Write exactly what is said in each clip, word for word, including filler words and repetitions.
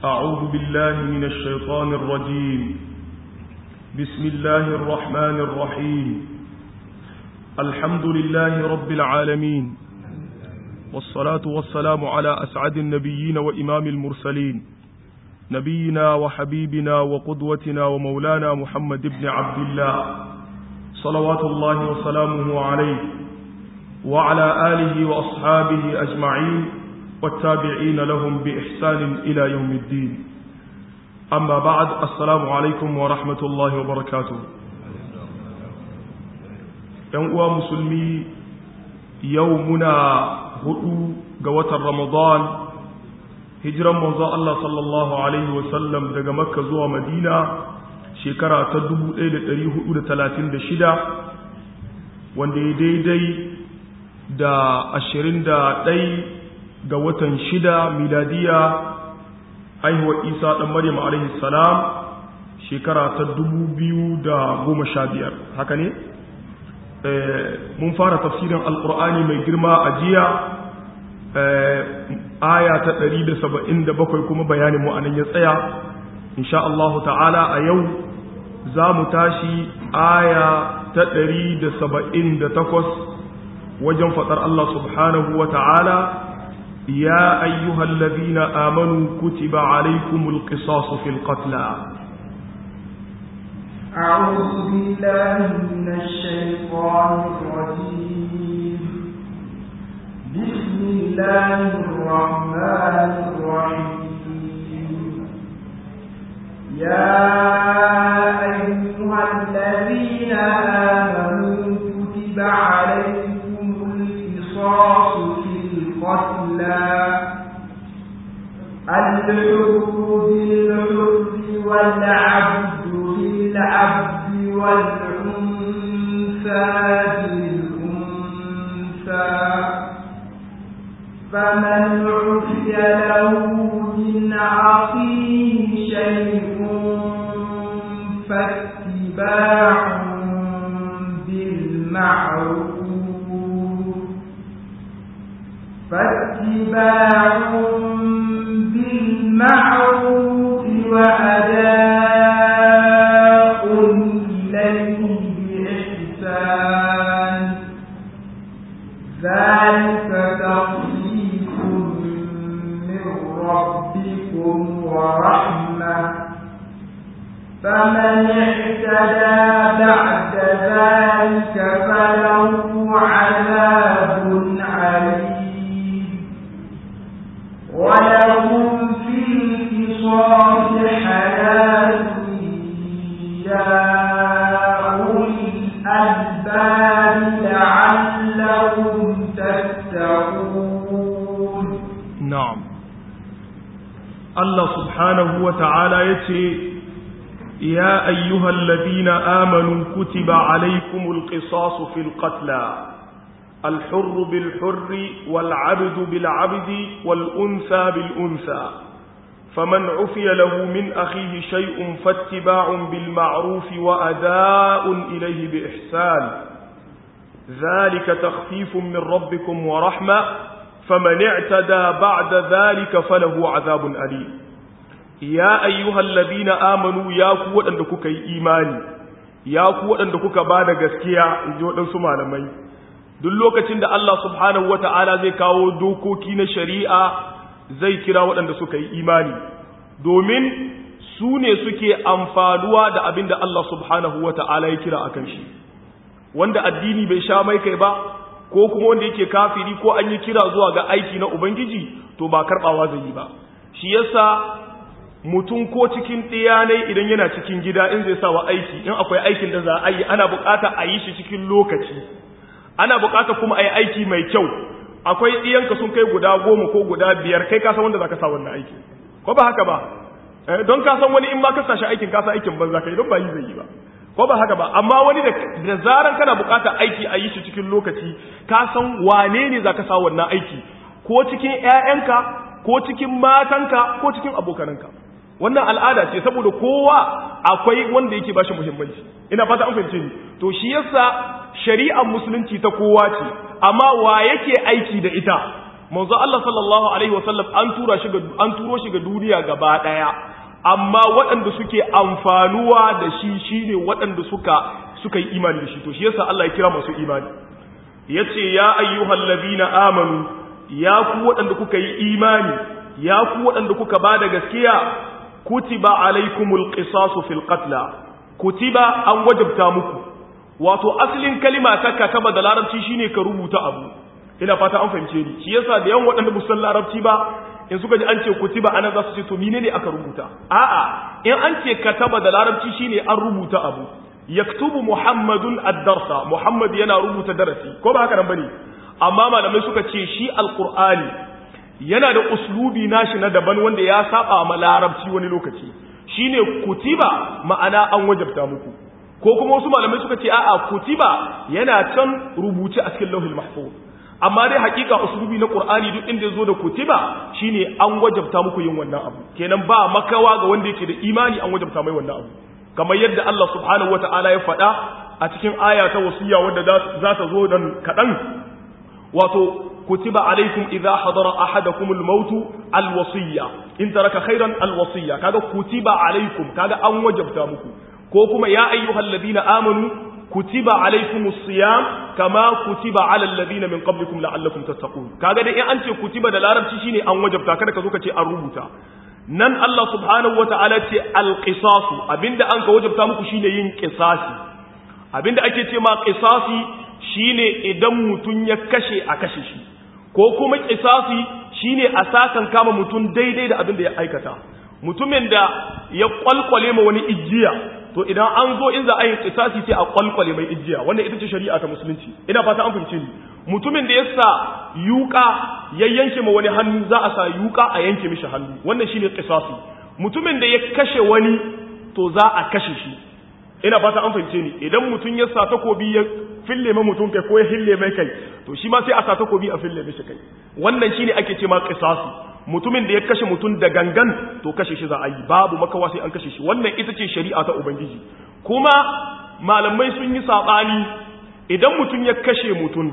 أعوذ بالله من الشيطان الرجيم. بسم الله الرحمن الرحيم. الحمد لله رب العالمين، والصلاة والسلام على أسعد النبيين وإمام المرسلين، نبينا وحبيبنا وقدوتنا ومولانا محمد بن عبد الله صلوات الله وسلامه عليه وعلى آله وأصحابه أجمعين والتابعين لهم بإحسان إلى يوم الدين. أما بعد، السلام عليكم ورحمة الله وبركاته. يوم مسلمي يومنا هدو قوة رمضان هجرا منذ الله صلى الله عليه وسلم دقى مكة زوى مدينة شكرا تدبو إلى تريه إلى ثلاثين دشدة وندي دي دي دا أشرين دا دي ga watan shida miladiya haihuwar isa ɗan maryam alaihi salam shekara ta dubu biyu da goma sha biyar. Haka ne mun fara tafsirin alkur'ani mai girma a jiya aya ta ɗari da saba'in da bakwai kuma bayanin mu anan ya tsaya. Insha Allah ta'ala a yau za mu tashi aya ta ɗari da saba'in da takwas wajen faɗar Allah subhanahu wa ta'ala: يا أيها الذين آمنوا كتب عليكم القصاص في القتلى. أعوذ بالله من الشيطان الرجيم. بسم الله الرحمن الرحيم. يا أيها الذين آمنوا كتب عليكم القصاص القتلى الحر بالحر والعبد بالعبد والأنثى بالأنثى فمن عفي له من أخيه شيء فاتباع بالمعروف فاتباع بالمعروف وأداء إليه بإحسان ذلك تخفيف من ربكم ورحمة فمن اعتدى بعد ذلك فله عذاب عليم ولهم في القصاص حياة يا أولي الألباب لعلهم تتقون. نعم. الله سبحانه وتعالى يتي: يا أيها الذين آمنوا كتب عليكم القصاص في القتلى الحر بالحر والعبد بالعبد والأنثى بالأنثى فمن عفي له من أخيه شيء فاتباع بالمعروف وأداء إليه بإحسان ذلك تخفيف من ربكم ورحمة فمن اعتدى بعد ذلك فله عذاب أليم. يا أيها الذين آمنوا يا قوة أنكك إيماني يا قوة أنكك بعد قسكيا إجوة سمالمي. duk lokacin da Allah subhanahu wata'ala zai kawo dokoki na shari'a zai kira waɗanda suka yi imani domin su ne suke amfanuwa da abin da Allah subhanahu wata'ala ya kira akan shi. Wanda addini bai sha mai kai ba ko kuma wanda yake kafiri ko an yi kira zuwa ga aiki na Ubangiji to ba karɓawa zai yi ba. Shi yasa mutum ko cikin ɗiyanai idan yana cikin gida in zai sa wa aiki, in akwai aikin da za a yi ana bukata a yi shi cikin lokaci, ana bukata kuma a yi aiki mai kyau. Akwai ɗiyanka sun kai guda goma ko guda biyar, kai ka san wanda za ka sa wannan aiki, ko ba haka ba? Don ka san wani in ma ka sa shi aikin ka sa aikin banza kai don ba yi zai yi ba, ko ba haka ba? Amma wani da zaran kana bukata aiki a yi shi cikin lokaci, ka san wane ne za ka sa wannan aiki, ko cikin ‘ya'yanka ko cikin matanka ko cikin abokananka. Wannan al'ada ce, saboda kowa akwai wanda yake bashi muhimmanci. Ina fata an fahimce ni. To shi yasa shari'ar musulunci ta kowa ce, amma wa yake aiki da ita manzo Allah sallallahu alaihi wasallam an tura shi ga an turo shi ga duniya gaba daya amma waɗanda suke amfanuwa da shi shine waɗanda suka suka yi imani da shi to shi yasa Allah ya kira masu imani yace ya ayyuhal ladina amanu ya ku waɗanda kuka yi imani ya ku waɗanda kuka bada gaskiya kutiba alaikumul qisasu fil qatla kutiba an wajabta muku wato asalin kalima ta kataba da larabci shine ka rubuta abu ina fata an fahimce ni shi yasa da yawan waɗanda musan larabci ba in suka ji an ce kutiba ana za su ce to menene aka rubuta a'a in an ce kataba da larabci shine an rubuta abu yaktubu muhammadun ad-darsa muhammad yana rubuta darasi ko ba haka nan bane amma malamai suka ce shi alqur'ani yana da uslubi nashi na daban wanda ya saba ma larabci wani lokaci shine kutiba ma'ana an wajabta muku ko kuma wasu malamai suka ce a'a kutiba yana can rubuce a cikin lauhul mahfuz amma dai hakika uslubi na qur'ani duk inda yazo da kutiba shine an wajabta muku yin wannan abu kenan ba makawa ga wanda yake da imani an wajabta mai wannan abu kamar yadda Allah subhanahu wata'ala ya faɗa a cikin aya ta wasiya wanda za ta zo dan kadan wato kutiba alaikum idha hadara ahadakumul maut alwasiya in taraka khairan alwasiya kaga kutiba alaikum kaga an wajabta muku ko kuma ya ayyuhal ladina amanu kutiba alaikumus siyam kama kutiba alal ladina min qablikum la'allakum tattaqun kaga dai in an ce kutiba da larabci shine an wajabta kada ka zo ka ce an rubuta nan Allah subhanahu wataala ce alqisas abinda an ka wajabta muku shine yin qisasi abinda ake ce ma qisasi shine idan mutun ya kashe a kashe shi ko kuma qisasi shine a sakan kama mutun daidai da abinda ya aikata mutumin da ya kwalkwale ma wani ijiya to idan an zo in za a yi kisasi sai a kwalkwale mai ijiya wannan ita ce shari'a ta musulunci ina fata an fahimce ni mutumin da ya sa yuka ya yanke ma wani hannu za a sa yuka a yanke mishi hannu wannan shine kisasi mutumin da ya kashe wani to za a kashe shi ina fata an fahimce ni idan mutum ya sa takobi ya fille ma mutum kai ko ya hille mai kai to shi ma sai a sa takobi a fille mishi kai wannan shine ake ce ma kisasi mutumin da ya kashe mutum da gangan to kashe shi za a yi babu makawa sai an kashe shi wannan ita ce shari'a ta ubangiji kuma malamai sun yi sabani idan mutum ya kashe mutum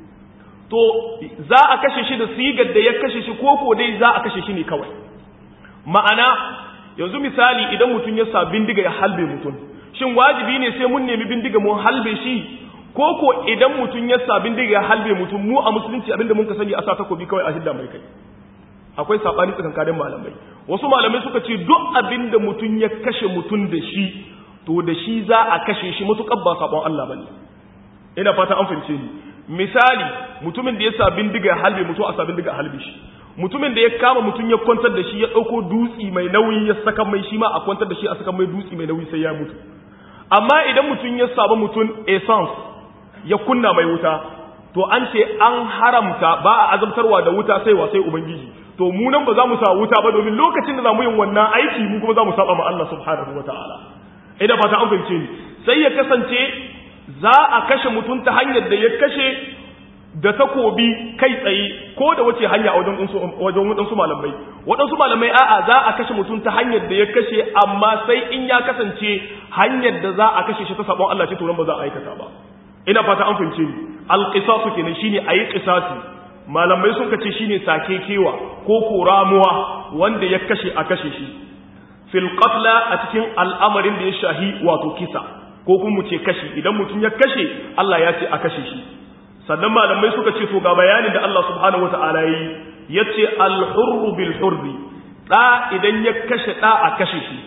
to za a kashe shi da sigar da ya kashe shi ko ko dai za a kashe shi ne kawai ma'ana yanzu misali idan mutum ya sa bindiga ya halbe mutum shin wajibi ne sai mun nemi bindiga mun halbe shi ko ko idan mutum ya sa bindiga ya halbe mutum mu a musulunci abinda mun ka sani a sa takobi kawai a hidda mai kai akwai sabani tsakankanin malamai wasu malamai suka ce duk abinda mutum ya kashe mutum da shi to da shi za a kashe shi mutukar ba sabon Allah bane ina fata an fahimce ni misali mutumin da ya sa bindiga ya halbe mutum a sa bindiga a halbe shi mutumin da ya kama mutum ya kwantar da shi ya dauko dutsi mai nauyi ya saka mai shi ma a kwantar da shi a saka mai dutsi mai nauyi sai ya mutu amma idan mutum ya saba mutum essence ya kunna mai wuta to an ce an haramta ba a azabtarwa da wuta sai wa sai ubangiji to mu nan ba za mu sa wuta ba domin lokacin da za mu yin wannan aiki mu kuma za mu saba ma Allah subhanahu wataala idan fata an fahimce ni sai ya kasance za a kashe mutum ta hanyar da ya kashe da takobi kai tsaye ko da wace hanya a wajen wajen wadansu malamai wadansu malamai a'a za a kashe mutum ta hanyar da ya kashe amma sai in ya kasance hanyar da za a kashe shi ta sabon Allah ce to nan ba za a aikata ba ina fata an fahimce ni alqisasu kenan shine ayi qisasi malamai sun kace shine sake kewa ko koramuwa wanda ya kashe a kashe shi fil qatla a cikin al'amarin da ya shahi wato kisa ko kuma mu ce kashi idan mutum ya kashe Allah ya ce a kashe shi sannan malamai suka ce to ga bayanin da Allah subhanahu wataala yi yace al-hurru bil hurri da idan ya kashe da a kashe shi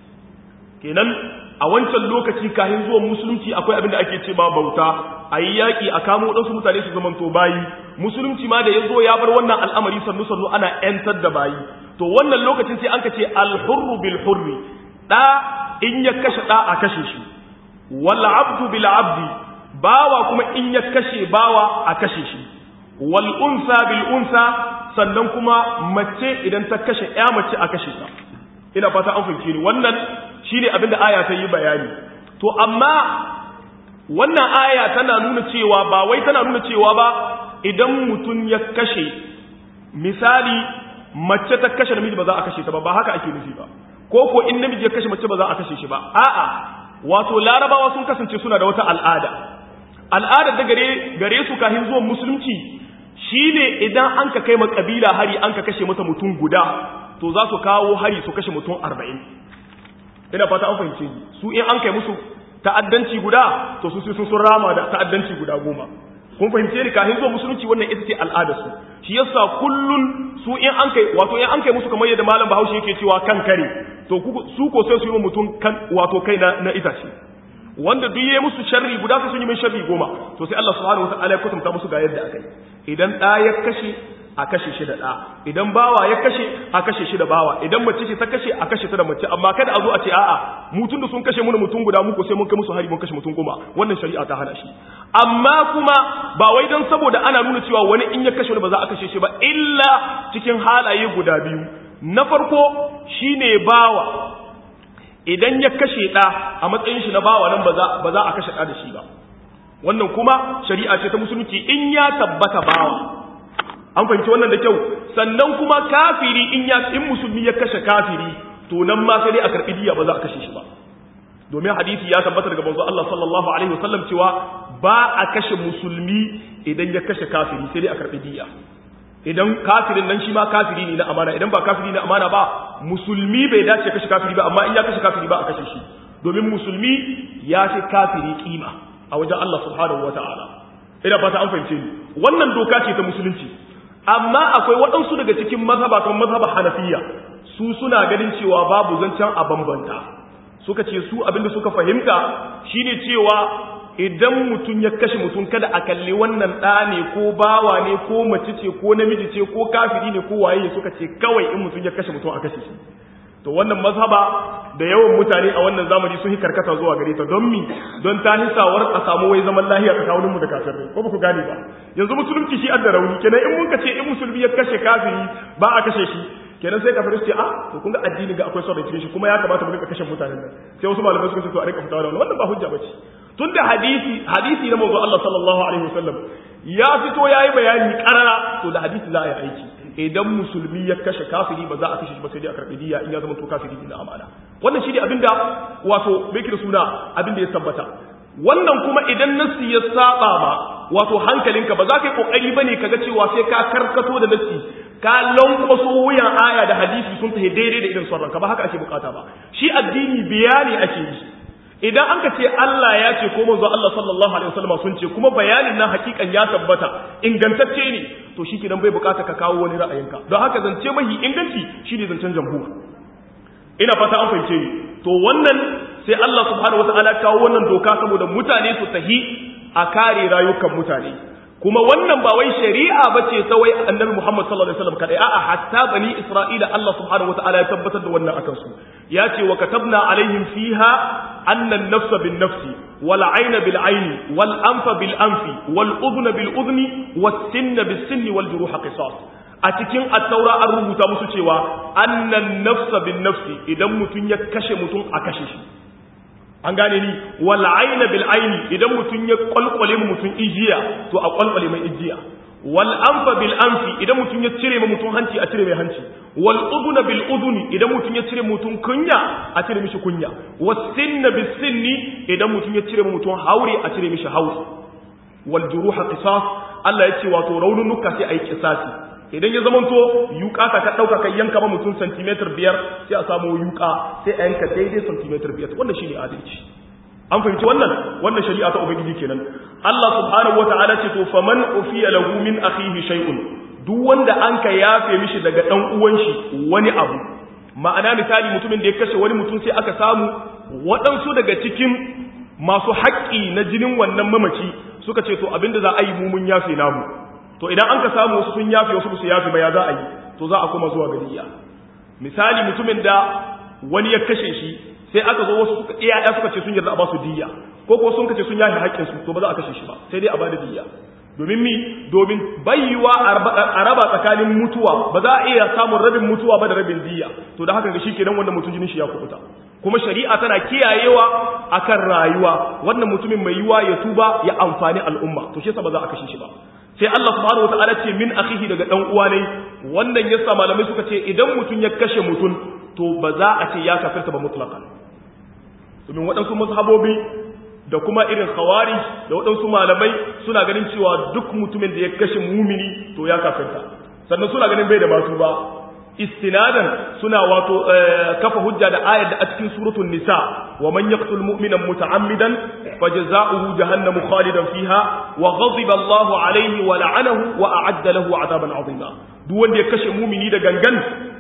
kenan a wancan lokaci kafin zuwan musulunci akwai abin da ake ce ba bauta ayi yaki a kamo wadansu mutane su zaman to bayi musulunci ma da yazo ya bar wannan al'amari sannu sannu ana yantar da bayi to wannan lokacin sai an ka ce al-hurru bil hurri da in ya kashe da a kashe shi wal abdu bil abdi bawa kuma in ya kashe bawa a kashe shi wal unsa bil unsa sannan kuma mace idan ta kashe ya mace a kashe ta ina fata an fahimce ni wannan shine abinda aya ta yi bayani to amma wannan aya tana nuna cewa ba wai tana nuna cewa ba idan mutum ya kashe misali mace ta kashe namiji ba za a kashe ta ba ba haka ake nufi ba ko ko in namiji ya kashe mace ba za a kashe shi ba a'a wato larabawa sun kasance suna da wata al'ada al'ada da gare gare su kafin zuwan musulunci shine idan an ka kai ma kabila hari an ka kashe mata mutum guda to za su kawo hari su kashe mutum arba'in. Ina fata an fahimce su in an kai musu ta'addanci guda to su sun sun rama da ta'addanci guda goma. Kun fahimce ni kafin zuwa musulunci wannan ita ce al'adar su. Shi yasa kullun su in an kai wato in an kai musu kamar yadda malam Bahaushe yake cewa kan kare to su ko sai su yi mutum kan wato kai na, na itace. Wanda duk yayi musu sharri guda sai sun yi min sharri goma to sai Allah subhanahu wataala ya kutumta musu ga yadda akai. Idan da ya kashe a kashe shi da ɗa, idan bawa ya kashe a kashe shi da bawa, idan mace ce ta kashe a kashe ta da mace, amma kada a zo a ce a'a mutum da sun kashe mu mutum guda muku sai mun kai musu hari mun kashe mutum goma, wannan shari'a ta hana shi. Amma kuma ba wai dan saboda ana nuna cewa wani in ya kashe wani ba za a kashe shi ba, illa cikin halaye guda biyu. Na farko shine bawa idan ya kashe ɗa a matsayin shi na bawa nan ba za ba za a kashe ɗa da shi ba. Wannan kuma shari'a ce ta musulunci in ya tabbata bawa. An fahimci wannan da kyau. Sannan kuma kafiri in ya in musulmi ya kashe kafiri to nan ma sai dai a karbi diya ba za a kashe shi ba. Domin hadisi ya tabbata daga manzo Allah sallallahu alaihi wasallam cewa ba a kashe musulmi idan ya kashe kafiri sai dai a karbi diya. Idan kafirin nan shi ma kafiri ne na amana, idan ba kafiri na amana ba musulmi bai dace kashe kafiri ba, amma in ya kashe kafiri ba a kashe shi. Domin musulmi ya fi kafiri kima a wajen Allah subhanahu wataala. Ina fata an fahimce ni. Wannan doka ce ta musulunci. Amma akwai waɗansu daga cikin mazhaba kan mazhaba Hanafiya su suna ganin cewa babu zancen a bambanta. Suka ce su abinda suka fahimta shine cewa idan mutum ya kashe mutum kada a kalli wannan ɗa ne ko bawa ne ko mace ce ko namiji ce ko kafiri ne ko waye, suka ce kawai in mutum ya kashe mutum a kashe shi. To wannan mazhaba da yawan mutane a wannan zamani sun yi karkata zuwa gare ta, don mi don ta hisawar a samu wai zaman lahiya tsakanin mu da kafirai, ko ba ku gane ba. Yanzu musulunci shi adda rauni, kenan in mun ka ce in musulmi ya kashe kafiri ba a kashe shi, kenan sai kafirai su ce ah to kun ga addini ga akwai son cikin shi kuma ya kamata mu rika kashe mutanen nan. Sai wasu malamai suka ce to a rika fitawa da wannan, wannan ba hujja bace. Tunda hadisi hadisi na manzo Allah sallallahu alaihi wasallam ya fito yayi bayani karara, to da hadisi za a yi aiki. Idan musulmi ya kashe kafiri ba za a kashe shi ba sai dai a karbi diya in ya zama to kafiri ne na amana. Wannan shi ne abinda wato bai kira suna abinda ya tabbata. Wannan kuma idan nassi ya saba ma wato hankalinka ba za ka yi kokari bane kaga cewa sai ka karkato da nassi ka lankwaso wuyan aya da hadisi sun tafi daidai da irin sauran ka, ba haka ake bukata ba. Shi addini bayani ake yi. Idan an ka ce Allah ya ce ko manzo Allah sallallahu alaihi wasallam sun ce kuma bayanin nan hakikan ya tabbata ingantacce ne, to shi kidan bai bukata ka kawo wani ra'ayinka. Don haka zance mahi inganci shine zancen jamhur. Ina fata an fahimce ni. To wannan sai Allah subhanahu wataala kawo wannan doka saboda mutane su tahi a kare rayukan mutane. Kuma wannan ba wai shari'a bace ta wai Annabi Muhammad sallallahu alaihi wasallam kadai, a'a hatta bani Isra'ila Allah subhanahu wataala ya tabbatar da wannan akan su. Ya ce wa katabna alaihim fiha anna an-nafsa bin-nafsi wal 'ayna bil-'ayni wal anfa bil-anfi wal udhna bil-udhni was-sinna bis-sinni wal juruha qisas. A cikin at-taura an rubuta musu cewa annan nafsa bin-nafsi idan mutun ya kashe mutun a kashe shi. An gane ni wal 'ayna bil-'ayni idan mutun ya kwalkwale mutun ijiya to a kwalkwale mai ijiya. Wal anfa bil anfi idan mutun ya cire ma mutun hanci a cire mai hanci. Wal udhuna bil udhuni idan mutun ya cire mutun kunya a cire mishi kunya. Was sinna bis sinni idan mutun ya cire ma mutun haure a cire mishi haure. Wal juruha qisas Allah ya ce wato raununuka sai ayi qisasi. Idan ya zamanto yuka ka ka dauka kai yanka ma mutun centimeter biyar sai a samu yuka sai a yanka daidai centimeter biyar. Wannan shine adalci. An fahimci wannan wannan shari'a ta ubangiji kenan. Allah subhanahu wataala ce to faman ufiya lahu min akhihi shay'un, duk wanda an ka yafe mishi daga dan uwan shi wani abu. Ma'ana misali mutumin da ya kashe wani mutum sai aka samu waɗansu daga cikin masu haƙƙi na jinin wannan mamaci suka ce to abinda za a yi mu mun yafe namu. To idan an ka samu wasu sun yafe wasu su yafe ba ya za a yi, to za a koma zuwa ga diya. Misali mutumin da wani ya kashe shi sai aka zo wasu suka iyaye suka ce sun yarda a ba su diya, ko ko sun kace sun yafe haƙƙin su, to ba za a kashe shi ba sai dai a bada diya. Domin mi domin bayyuwa a raba tsakanin mutuwa, ba za a iya samun rabin mutuwa ba da rabin diya. To da haka ga shikenan wanda mutum jinin shi ya kubuta. Kuma shari'a tana kiyayewa akan rayuwa, wannan mutumin mai yiwa ya tuba ya amfani al'umma, to shi yasa ba za a kashe shi ba. Sai Allah subhanahu wataala ce min akhihi daga dan uwa ne. Wannan yasa malamai suka ce idan mutum ya kashe mutum to ba za a ce ya kafirta ba mutlaqan. Domin waɗansu mazhabobi da kuma irin khawari da waɗansu malamai suna ganin cewa duk mutumin da ya kashe mumini to ya kafirta sannan suna ganin bai da masu ba istinadan suna wato kafa hujja da ayar da a cikin suratul nisa wa man yaqtul mu'mina muta'ammidan fajza'uhu jahannamu khalidan fiha wa ghadiba Allahu alayhi wa la'anahu wa a'adda lahu 'adaban 'azima duk wanda ya kashe mumini da gangan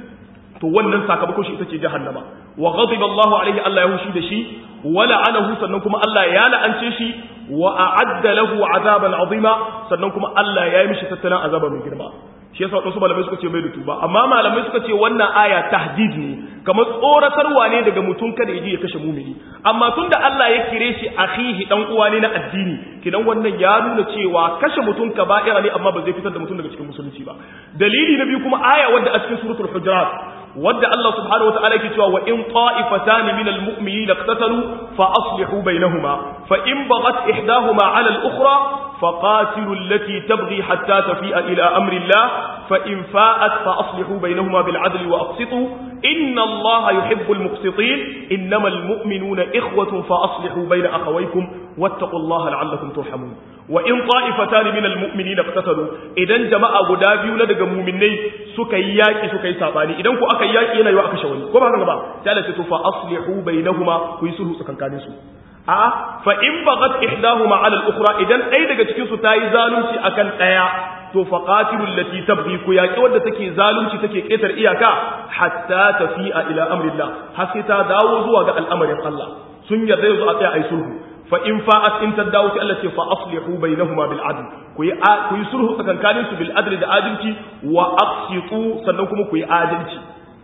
to wannan sakamakon shi ita ce jahannama wa ghadiba Allahu alayhi Allah ya hushi da shi wa la'anahu sannan kuma Allah ya la'ance shi wa a'adda lahu 'adaban 'azima sannan kuma Allah ya yi mishi tattalin azaba mai girma shi yasa wasu malamai suka ce bai da tuba amma malamai suka ce wannan aya tahdid ne kamar tsoratarwa ne daga mutum kada ya je ya kashe mumini amma tunda Allah ya kire shi akhihi dan uwa ne na addini kidan wannan ya nuna cewa kashe mutum kaba'ira ne amma ba zai fitar da mutum daga cikin musulunci ba dalili na biyu kuma aya wadda a cikin suratul hujurat wadda Allah subhanahu wataala yake cewa wa in ta'ifatan min almu'minina iqtatalu fa aslihu bainahuma fa in baghat ihdahuma 'ala al-ukhra faqatilu allati tabghi hatta tafi'a ila amri Allah fa in fa'at fa aslihu bainahuma bil 'adli wa aqsitu inna Allaha yuhibbul muqsitin innamal mu'minuna ikhwatun fa aslihu bain akhawaykum wattaqullaha la'allakum turhamun wa in ta'ifatan min almu'minina iqtatalu idan jama'a guda biyu na daga mu'minai suka yi yaki suka yi sabani idan ku aka yaki yana yiwa aka shawani ko ba haka ba sai Allah ya ce fa aslihu bainahuma ku yi sulhu tsakankanin su a fa in baghat ihdahuma 'ala al-ukhra idan ɗaya daga cikin su tayi zalunci akan ɗaya to faqatilul lati tabghi ku yaki wanda take zalunci take ketar iyaka hatta tafi'a ila amrillah har sai ta dawo zuwa ga al'amarin Allah sun yarda yanzu a tsaya ai sulhu fa in fa'at in tadawu sai Allah ce fa aslihu bainahuma bil adl ku yi ku yi sulhu tsakankanin su bil adl da adalci wa aqsitu sannan kuma ku yi adalci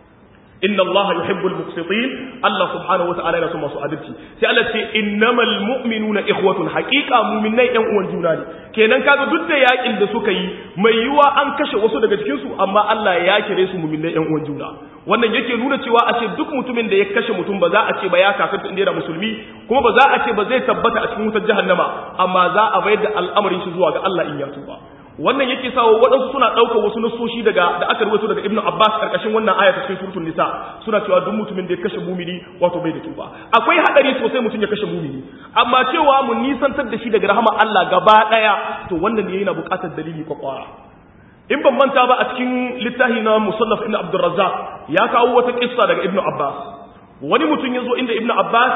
inna Allah yuhibbul muqsitin Allah subhanahu wa ta'ala yana son masu adalci sai Allah ce innamal mu'minuna ikhwatun haqiqa mu'minai ɗan uwan juna ne kenan kaga duk da yakin da suka yi mai yiwa an kashe wasu daga cikin su amma Allah ya kire su mu'minai ɗan uwan juna wannan yake nuna cewa a ce duk mutumin da ya kashe mutum ba za a ce ba ya kafirta inda yana musulmi kuma ba za a ce ba zai tabbata a cikin wutar jahannama amma za a bayar da al'amarin shi zuwa ga Allah in ya tuba wannan yake sawo waɗansu suna ɗaukar wasu nasoshi daga da aka rubuto daga Ibn Abbas karkashin wannan aya ta cikin suratul Nisa suna cewa duk mutumin da ya kashe mumini wato bai da tuba akwai hadari sosai mutum ya kashe mumini amma cewa mun nisantar da shi daga rahama Allah gaba daya to wannan ne yana buƙatar dalili kwakwara in ban manta ba a cikin littafi na Musannaf Ibn Abdul Razzaq ya kawo wata kissa daga Ibn Abbas wani mutum ya zo inda Ibn Abbas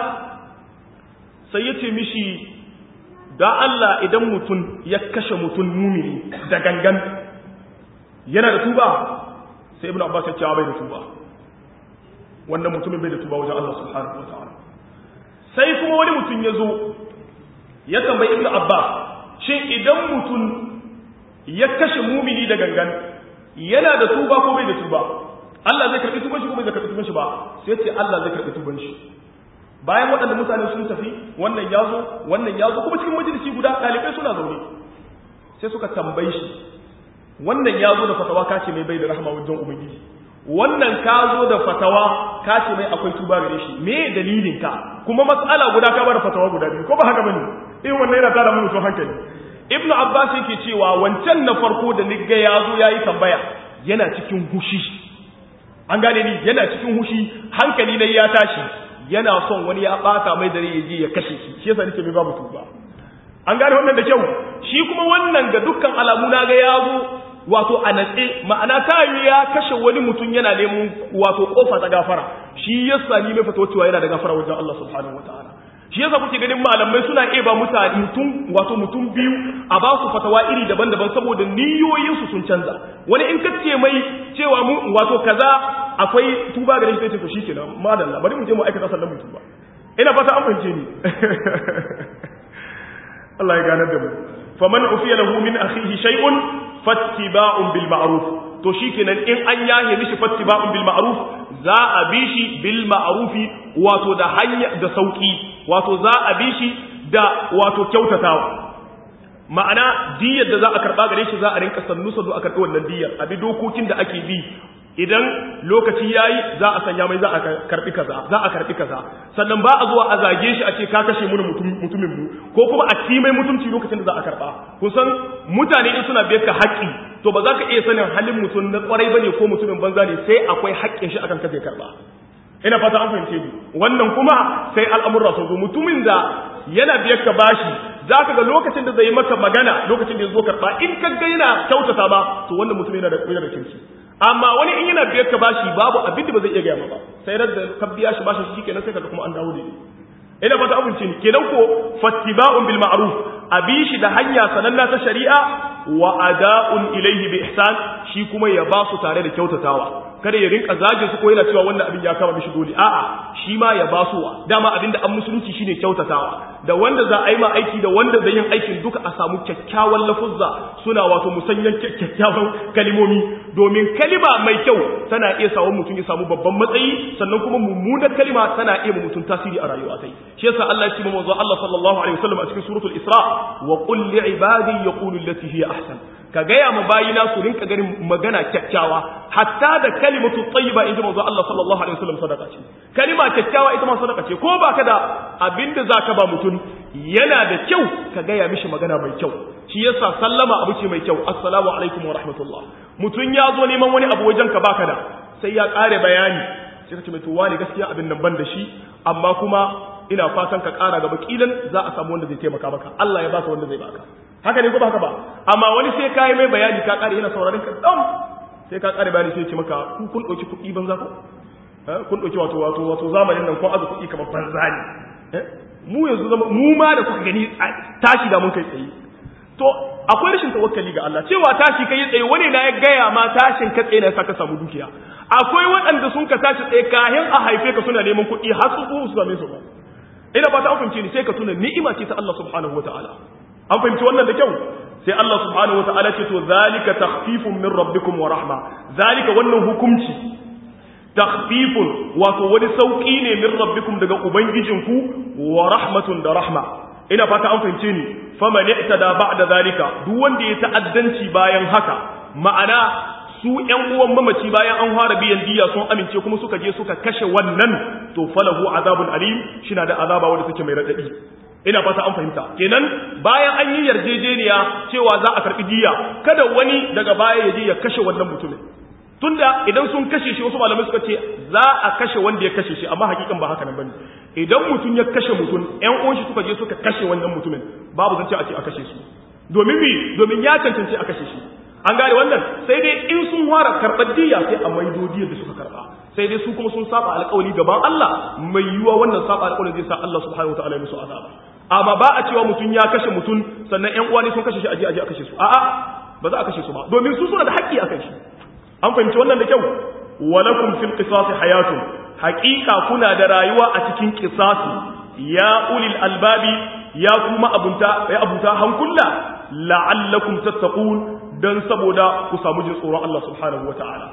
sai ya ce mishi da Allah idan mutum ya kashe mutum mumini da gangan yana da tuba sai Ibn Abbas ya ce bai da tuba wannan mutumin bai da tuba wajen Allah subhanahu wataala sai kuma wani mutum ya zo ya tambayi Ibn Abbas shin idan mutum ya kashe mumini da gangan yana da tuba ko bai da tuba Allah zai karbi tuban shi ko bai karbi tuban shi ba sai ce Allah zai karbi tuban shi bayan waɗanda mutane sun tafi wannan ya zo wannan ya zo kuma cikin majalisi guda ɗalibai suna zaune sai suka tambayi shi wannan ya zo da fatawa kace mai bai da rahama wajen ubangiji wannan ka zo da fatawa kace mai akwai tuba gare shi me dalilin ka kuma mas'ala guda ka bar fatawa guda biyu ko ba haka bane eh wannan yana tada mun so hankali Ibn Abbas yake cewa wancan na farko da nigga ya zo yayi tambaya yana cikin hushi an gane ni yana cikin hushi hankali ne ya tashi yana son wani ya bata mai dare ya je ya kashe shi shi yasa nake mai babu tuba an gane wannan da kyau shi kuma wannan ga dukkan alamu na ga yazo wato a natse ma'ana tayi ya kashe wani mutum yana neman wato kofa ta gafara shi yasa ni mai fatawa cewa yana da gafara wajen Allah subhanahu wataala shi yasa kuke ganin malamai suna iya ba mutane mutum wato mutum biyu a ba su fatawa iri daban-daban saboda niyoyinsu sun canza wani in kace mai cewa mu wato kaza akwai tuba gare shi sai to shikenan madalla bari mu je mu aikata sallan mu tuba ina fata an fahimce ni Allah ya ganar da mu faman ufiya lahu min akhihi shay'un fattiba'un bil ma'ruf to shikenan in an yahe mishi fattiba'un bil ma'ruf za a bi shi bil ma'rufi wato da hanya da sauki wato za a bi shi da wato kyautatawa ma'ana diyar da za a karba gare shi za a rinka sannu sannu a karbi wannan diyar a bi dokokin da ake bi idan lokaci yayi za a sanya mai za a karbi kaza za a karbi kaza sannan ba a zuwa a zage shi a ce ka kashe mu mutumin mu ko kuma a ci mai mutunci lokacin da za a karba kun san mutane in suna biyar ka haƙi to ba za ka iya sanin halin mutum na kwarai bane ko mutumin banza ne sai akwai haƙƙin shi akan ka zai karba ina fata an fahimce ni wannan kuma sai al'amurra su zo mutumin da yana biyar ka bashi zaka ga lokacin da zai maka magana lokacin da ya zo karba in ka ga yana kyautata ba to wannan mutum yana da yana da kirki amma wani in yana biyar ka bashi babu abin da ba zai iya gaya ba sai da ka biya shi bashi shikenan sai kaga kuma an dawo da ni ina fata abinci ne kenan ko fattiba'un bil ma'ruf abishi da hanya sananna ta shari'a wa ada'un ilayhi bi ihsan shi kuma ya ba su tare da kyautatawa kada ya rinka zagin su ko yana cewa wannan abin ya kama mishi dole a'a shi ma ya ba su wa dama abin da an musulunci shine kyautatawa da wanda za a yi ma aiki da wanda zai yin aikin duka a samu kyakkyawan lafuzza suna wato musanyan kyakkyawan kalimomi domin kalima mai kyau tana iya sawa mutum ya samu babban matsayi sannan kuma mummunar kalima tana iya mutum tasiri a rayuwa kai shi yasa Allah ya ce manzo Allah sallallahu alaihi wasallam a cikin suratul Isra wa qul li ibadi yaqulu allati hiya ahsan ka gaya ma bayina su rinka ganin magana kyakkyawa hatta da kalimatu tayyiba inda manzo Allah sallallahu alaihi wasallam sadaka ce kalima kyakkyawa ita ma sadaka ce ko baka da abinda zaka ba mutum yana da kyau ka gaya mishi magana mai kyau shi yasa sallama abu ce mai kyau assalamu alaikum wa rahmatullah mutum ya zo neman wani abu wajen ka baka da sai ya kare bayani sai ka ce mai to wani gaskiya abin nan ban da shi amma kuma ina fatan ka kara gaba kilan za a samu wanda zai taimaka maka Allah ya baka wanda zai baka haka ne ko ba haka ba amma wani sai kai mai bayani ka kare yana sauraron ka dam sai ka kare bayani sai ya ce maka ku kun dauki kuɗi banza ko kun dauki wato wato wato zamanin nan ko azu kuɗi kamar banza ne mu yanzu zama mu ma da kuka gani tashi da mun kai tsaye to akwai rashin tawakkali ga Allah cewa tashi kai tsaye wani na ya gaya ma tashin ka tsaye na saka samu dukiya akwai waɗanda sun ka tashi tsaye kahin a haife ka suna neman kuɗi har su su same su ba ina ba ta fahimci ni sai ka tuna ni'ima ce ta Allah subhanahu wataala an fahimci wannan da kyau sai Allah subhanahu wataala ce to zalika takhfifun min rabbikum wa rahma zalika wannan hukunci takhfifun wato wani sauki ne min rabbikum daga ubangijinku wa rahmatun da rahma ina fata an fahimce ni faman i'tada ba'da zalika duk wanda ya ta'addanci bayan haka ma'ana su ƴan uwan mamaci bayan an fara biyan diya sun amince kuma suka je suka kashe wannan to falahu azabun alim shina da azaba wanda take mai radadi ina fata an fahimta kenan bayan an yi yarjejeniya cewa za a karbi diya kada wani daga baya ya je ya kashe wannan mutumin tunda idan sun kashe shi wasu malamai suka ce za a kashe wanda ya kashe shi amma hakikan ba haka nan bane idan mutum ya kashe mutum ƴan uwan shi suka je suka kashe wannan mutumin babu zance a ce a kashe su domin mi domin ya cancanci a kashe shi an gane wannan sai dai in sun fara karɓar diya sai a maido diyar da suka karɓa sai dai su kuma sun saba alƙawari gaban Allah mai yiwa wannan saba alƙawari zai sa Allah subhanahu wataala ya musu azaba amma ba a cewa mutum ya kashe mutum sannan ƴan uwa ne sun kashe shi aje aje a kashe su a'a ba za a kashe su ba domin su suna da haƙƙi akan shi an fahimci wannan da kyau walakum fil qisas hayatun haqiqa kuna da rayuwa a cikin qisasi ya ulil albabi ya kuma abunta ya abunta hankulla la'allakum tattaqun dan saboda ku samu jin tsoron Allah subhanahu wataala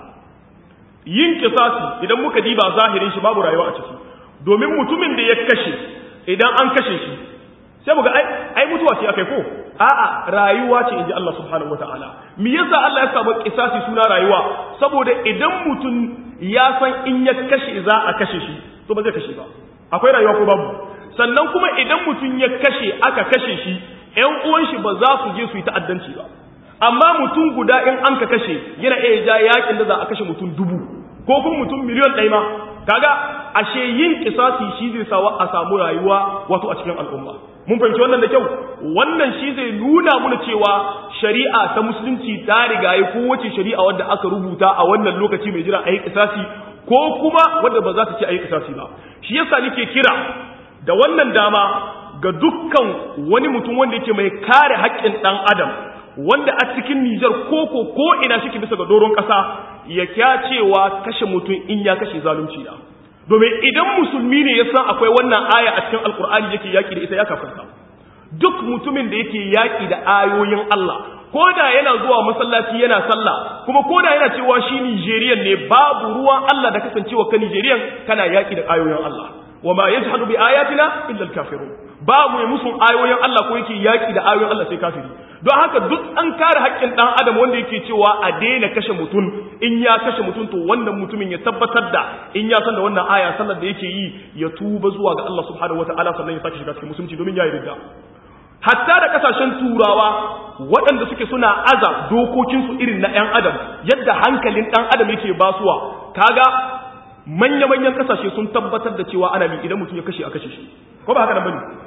yin qisasi idan muka diba zahirin shi babu rayuwa a ciki domin mutumin da ya kashe idan an kashe shi sai muga ai ai mutuwa ce akai ko a'a rayuwa ce inji Allah subhanahu wataala me yasa Allah ya samu qisasi suna rayuwa saboda idan mutum ya san in ya kashe za a kashe shi to ba zai kashe ba akwai rayuwa ko babu sannan kuma idan mutum ya kashe aka kashe shi ƴan uwan shi ba za su je su yi ta'addanci ba amma mutum guda in an ka kashe yana iya ja yakin da za a kashe mutum dubu ko kuma mutum miliyon ɗaya ma kaga ashe yin qisasi shi zai sawa a samu rayuwa wato a cikin al'umma mun fahimci wannan da kyau wannan shi zai nuna mana cewa shari'a ta musulunci ta riga yi kowace shari'a wadda aka rubuta a wannan lokaci mai jira a yi kisasi ko kuma wadda ba za ta ce a yi kisasi ba shi yasa nake kira da wannan dama ga dukkan wani mutum wanda yake mai kare haƙƙin ɗan adam wanda a cikin Nijar koko ko ina shi bisa ga doron ƙasa ya kya cewa kashe mutum in ya kashe zalunci da domin idan musulmi ne ya san akwai wannan aya a cikin alkur'ani yake yaki da ita ya kafarta duk mutumin da yake yaki da ayoyin Allah ko da yana zuwa masallaci yana sallah kuma ko da yana cewa shi Nigerian ne babu ruwan Allah da kasancewa ka Nigerian kana yaki da ayoyin Allah wama yajhadu bi ayatina illa al-kafirun babu mai musun ayoyin Allah ko yake yaki da ayoyin Allah sai kafiri don haka duk an kare haƙƙin ɗan adam wanda yake cewa a daina kashe mutum in ya kashe mutum to wannan mutumin ya tabbatar da in ya san da wannan aya sallar da yake yi ya tuba zuwa ga Allah subhanahu wataala sannan ya sake shiga cikin musulunci domin ya yi ridda hatta da kasashen turawa waɗanda suke suna aza dokokinsu irin na ɗan adam yadda hankalin ɗan adam yake basuwa kaga manya-manyan kasashe sun tabbatar da cewa ana bi idan mutum ya kashe a kashe shi ko ba haka nan bane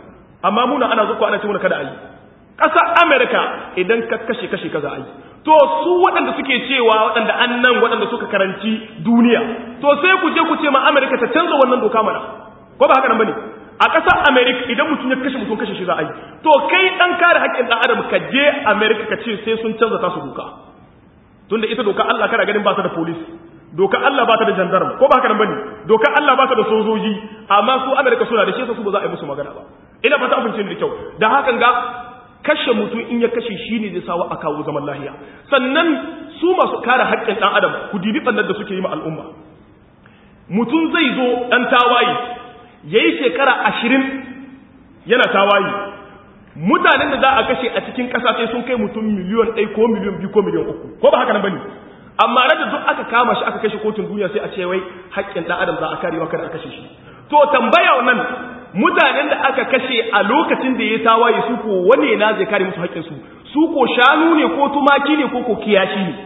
amma muna ana zuwa ana ce muna kada a yi. Ƙasar Amerika idan ka kashe kashe kaza a yi. To su waɗanda suke cewa waɗanda annan waɗanda suka karanci duniya, to sai ku je ku ce ma Amerika ta canza wannan doka mana, ko ba haka nan bane? A ƙasar Amerika idan mutum ya kashe mutum kashe shi za a yi. To kai ɗan kare haƙƙin ɗan adam ka je Amerika ka ce sai sun canza tasu doka. Tunda ita doka Allah kana ganin ba ta da police, doka Allah ba ta da gendarme, ko ba haka nan bane? Doka Allah ba ta da sojoji, amma su Amerika suna da shi su ba za a yi musu magana ba. Ina fata abin da kyau. Da hakan ga kashe mutum in ya kashe shi ne zai sawa a kawo zaman lahiya. Sannan su masu kare haƙƙin ɗan adam ku dibi ɓannar da suke yi ma al'umma. Mutum zai zo ɗan tawaye ya yi shekara ashirin yana tawaye. Mutanen da za a kashe a cikin ƙasa sai sun kai mutum miliyon ɗaya ko miliyon biyu ko miliyon uku, ko ba haka nan ba ne? Amma rada duk aka kama shi aka kashe kotun duniya sai a ce wai haƙƙin ɗan adam za a kare wa kada a kashe shi. To tambaya nan mutanen da aka kashe a lokacin da ya tawaye su ko wane na zai kare musu haƙƙinsu, su ko shanu ne ko tumaki ne ko ko kiyashi ne.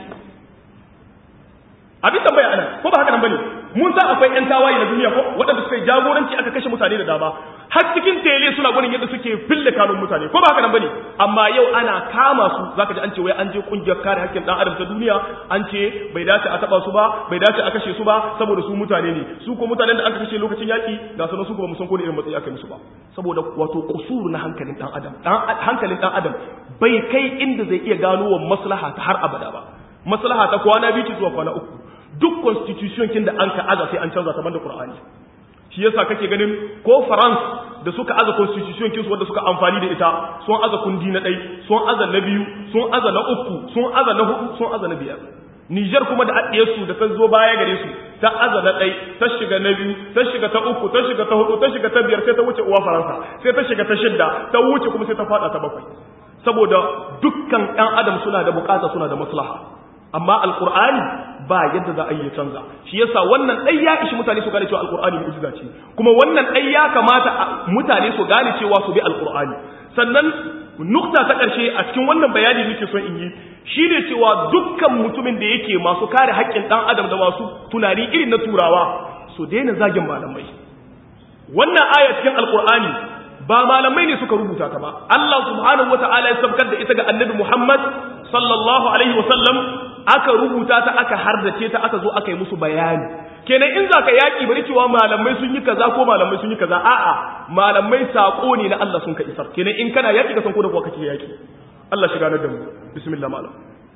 Abin tambaya ana ko ba haka nan bane? Mun san akwai ƴan tawaye na duniya ko waɗanda suka yi jagoranci aka kashe mutane da dama, har cikin tele suna gwanin yadda suke fille kanun mutane, ko ba haka nan bane? Amma yau ana kama su zaka ji an ce wai an je kungiyar kare haƙƙin ɗan adam ta duniya, an ce bai dace a taba su ba, bai dace a kashe su ba saboda su mutane ne. Su ko mutanen da aka kashe lokacin yaki ga su su ko ba mu san ko da irin matsayi aka musu ba. Saboda wato kusuru na hankalin ɗan adam. Dan hankalin ɗan adam bai kai inda zai iya gano wa maslaha ta har abada ba. Maslaha ta kwana biyu zuwa kwana uku. Duk constitution kin da an ka aza sai an canza ta banda Qur'ani. Shi yasa kake ganin ko France da suka aza constitution kin su wanda suka amfani da ita sun aza kundi na ɗai, sun aza na biyu, sun aza na uku, sun aza na hudu, sun aza na biyar. Niger kuma da addiyar su da ta zo baya gare su ta aza na ɗai, ta shiga na biyu, ta shiga ta uku, ta shiga ta hudu, ta shiga ta biyar sai ta wuce uwa Faransa, sai ta shiga ta shidda, ta wuce kuma sai ta fada ta bakwai. Saboda dukkan ɗan adam suna da bukata suna da maslaha. Amma alqur'ani ba yadda za a yi canza. Shi yasa wannan dai ya ishi mutane su gane cewa alqur'ani mu'jiza ce, kuma wannan dai ya kamata mutane su gane cewa su bi alqur'ani. Sannan nukta ta ƙarshe a cikin wannan bayani nake son in yi shine cewa dukkan mutumin da yake masu kare haƙƙin ɗan adam da masu tunani irin na turawa su daina zagin malamai. Wannan aya cikin alqur'ani ba malamai ne suka rubuta ta ba. Allah subhanahu wataala ya sabkar da ita ga Annabi Muhammad sallallahu alaihi wasallam, aka rubuta ta aka hardace ta aka zo aka yi musu bayani. Kenan in zaka yaki bari cewa malamai sun yi kaza ko malamai sun yi kaza, a'a malamai sako ne na Allah sun ka isar. Kenan in kana yaki ka san ko da kuwa kake yaki. Allah shiga da mu. Bismillah malam.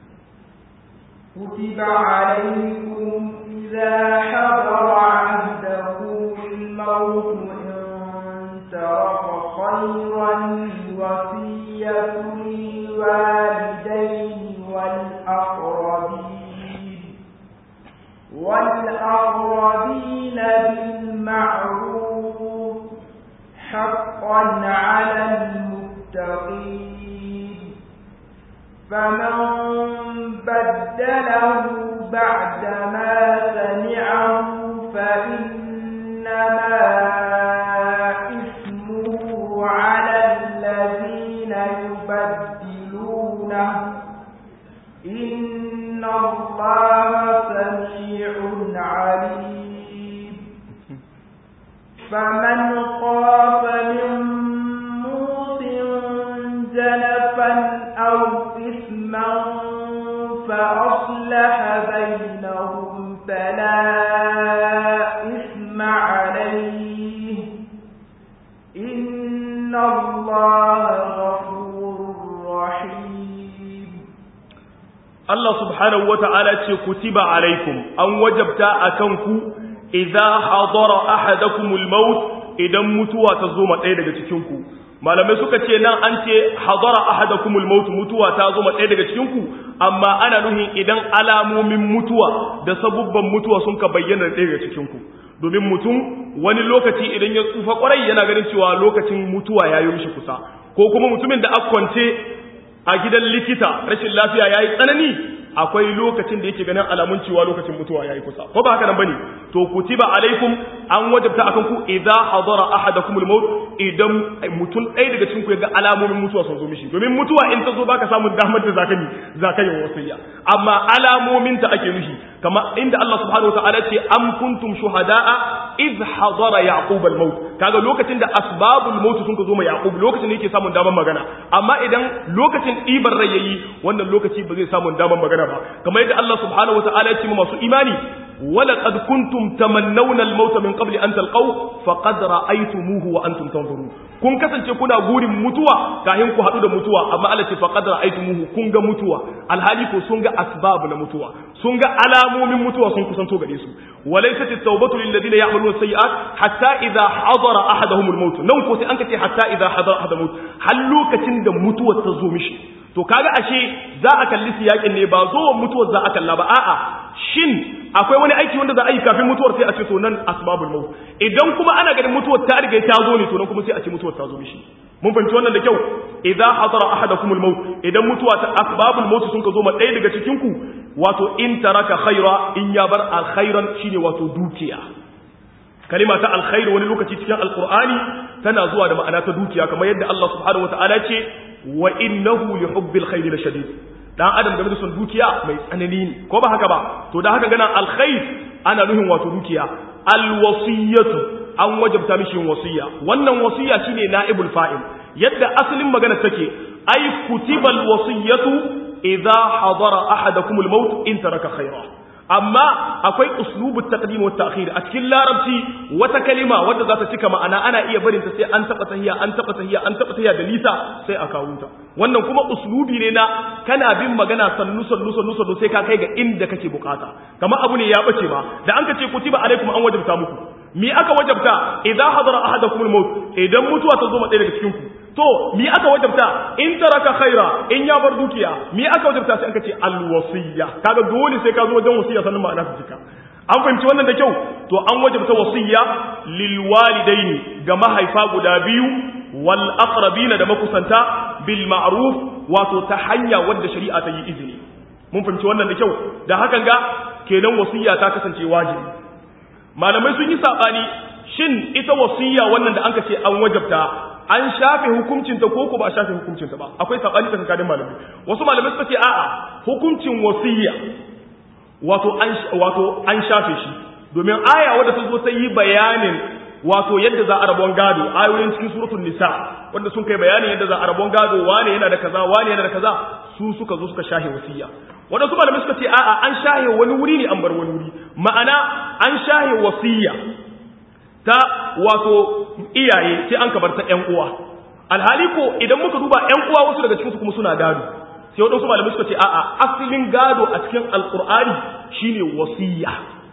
kutiba alaykum idha hadara 'ahdakum al-maut in taraka khayran wasiyatu lil-walidayni والأقربين والأقربين بالمعروف حقا على المتقين فمن بدله بعدما سمعه فإنما إثمه على الذين يبدلونه إن الله سميع عليم فمن خاف من موص جنفا أو إثما فأصلح بينهم فلا إثم عليه إن الله غفور رحيم. Allah subhanahu wa ta'ala ce kutiba alaikum an wajabta akan ku idza hadara ahadakumul maut idan mutuwa ta zo ma ɗaya daga cikin ku. Malamai suka ce nan an ce hadara ahadakumul maut mutuwa ta zo ma ɗaya daga cikin ku, amma ana nuhin idan alamomin mutuwa da sabubban mutuwa sun ka bayyana ɗaya daga cikin ku. Domin mutum wani lokaci idan ya tsufa kwarai yana ganin cewa lokacin mutuwa ya yi mishi kusa, ko kuma mutumin da aka kwance a gidan likita rashin lafiya yayi tsanani akwai lokacin da yake ganin alamun cewa lokacin mutuwa yayi kusa, ko ba haka nan bane? To kutiba alaikum an wajabta akan ku idza hadara ahadakumul maut idan mutum ɗaya daga cikin ku ya ga alamomin mutuwa sun zo mishi. Domin mutuwa in ta zo baka samu damar da zaka yi zaka yi wasiya, amma alamomin ta ake nufi, kama inda Allah subhanahu wa ta'ala ce am kuntum shuhada'a idh hadara yaqub al-maut, kaga lokacin da asbabul maut sun ka zo ma yaqub lokacin ne yake samun daman magana amma idan lokacin dibar rai yayi wannan lokaci ba zai samu daman magana ba kamar yadda Allah subhanahu wataala ya ce masu imani ولقد كنتم تمنون الموت من قبل أن تلقوه فقد رأيتموه وأنتم تنظرون kun kasance kuna gurin mutuwa kahin ku hadu da mutuwa amma Allah ce faqad ra'aytumuhu kun ga mutuwa alhali ko sun ga asbab na mutuwa sun ga alamomin mutuwa sun kusanto gare su walaysat at-tawbatu lil ladina ya'maluna as-sayyi'at hatta idha hadara ahaduhum al-maut nan ko sai an kace hatta idha hadara ahaduhum har lokacin da mutuwa ta zo mishi to kaga ashe za a kalli siyakin ne ba zo mutuwar za a kalla ba a'a shin akwai wani aiki wanda za a yi kafin mutuwar sai a ce to nan asbabul maut idan kuma ana ganin mutuwar ta riga ta zo ne to nan kuma sai a ce mutuwar ta zo mishi mun fahimci wannan da kyau idza hadara ahadakumul maut idan mutuwa ta asbabul maut sun ka zo ma ɗaya daga cikin ku wato in taraka khaira in ya bar alkhairan shine wato dukiya kalima ta alkhair wani lokaci cikin alqur'ani tana zuwa da ma'ana ta dukiya kamar yadda Allah subhanahu wataala ce wa innahu li hubbil khair la shadid dan adam game da son dukiya mai tsanani ne ko ba haka ba to da haka gana alkhair ana nuhin wato dukiya alwasiyatu an wajabta mishi yin wasiya wannan wasiya shine naibul fa'il yadda asalin magana take ay kutibal wasiyatu idha hadara ahadakumul maut in taraka khayra amma akwai uslubut taqdim wa ta'khir a cikin larabci wata kalima wadda za ta cika ma'ana ana iya barin ta sai an taba tahiyya an taba tahiyya an taba tahiyya da lisa sai a kawo ta wannan kuma uslubi ne na kana bin magana sannu sannu sannu sannu sai ka kai ga inda kake bukata kamar abu ne ya bace ma da an ka ce kutiba alaikum an wajabta muku mi aka wajabta idan hadara ahadakumul maut idan mutuwa ta zo ma ɗaya daga cikin ku to mi aka wajabta in taraka khaira in ya bar dukiya mi aka wajabta sai an kace alwasiyya kaga dole sai ka zo wajen wasiya sannan ma'ana ta cika an fahimci wannan da kyau to an wajabta wasiyya lil walidaini ga mahaifa guda biyu wal aqrabina da makusanta bil ma'ruf wato ta hanya wadda shari'a ta yi izini mun fahimci wannan da kyau da hakan ga kenan wasiyya ta kasance wajibi malamai sun yi sabani shin ita wasiyya wannan da an kace an wajabta an shafe hukuncinta ko ko ba a shafe hukuncinta ba akwai sabani tsakanin malamai wasu malamai suka ce a'a hukuncin wasiyya wato an wato an shafe shi domin aya wadda ta zo ta yi bayanin wato yadda za a rabon gado ayoyin cikin suratul nisa wanda sun kai bayanin yadda za a rabon gado wane yana da kaza wane yana da kaza su suka zo suka shafe wasiyya wanda su malamai suka ce a'a an shafe wani wuri ne an bar wani wuri ma'ana an shafe wasiyya ta wato iyaye sai an kabar ta ƴan uwa alhali ko idan muka duba ƴan uwa wasu daga cikin su kuma suna gado sai wadansu malamai suka ce a'a asalin gado a cikin alqur'ani shine wasiya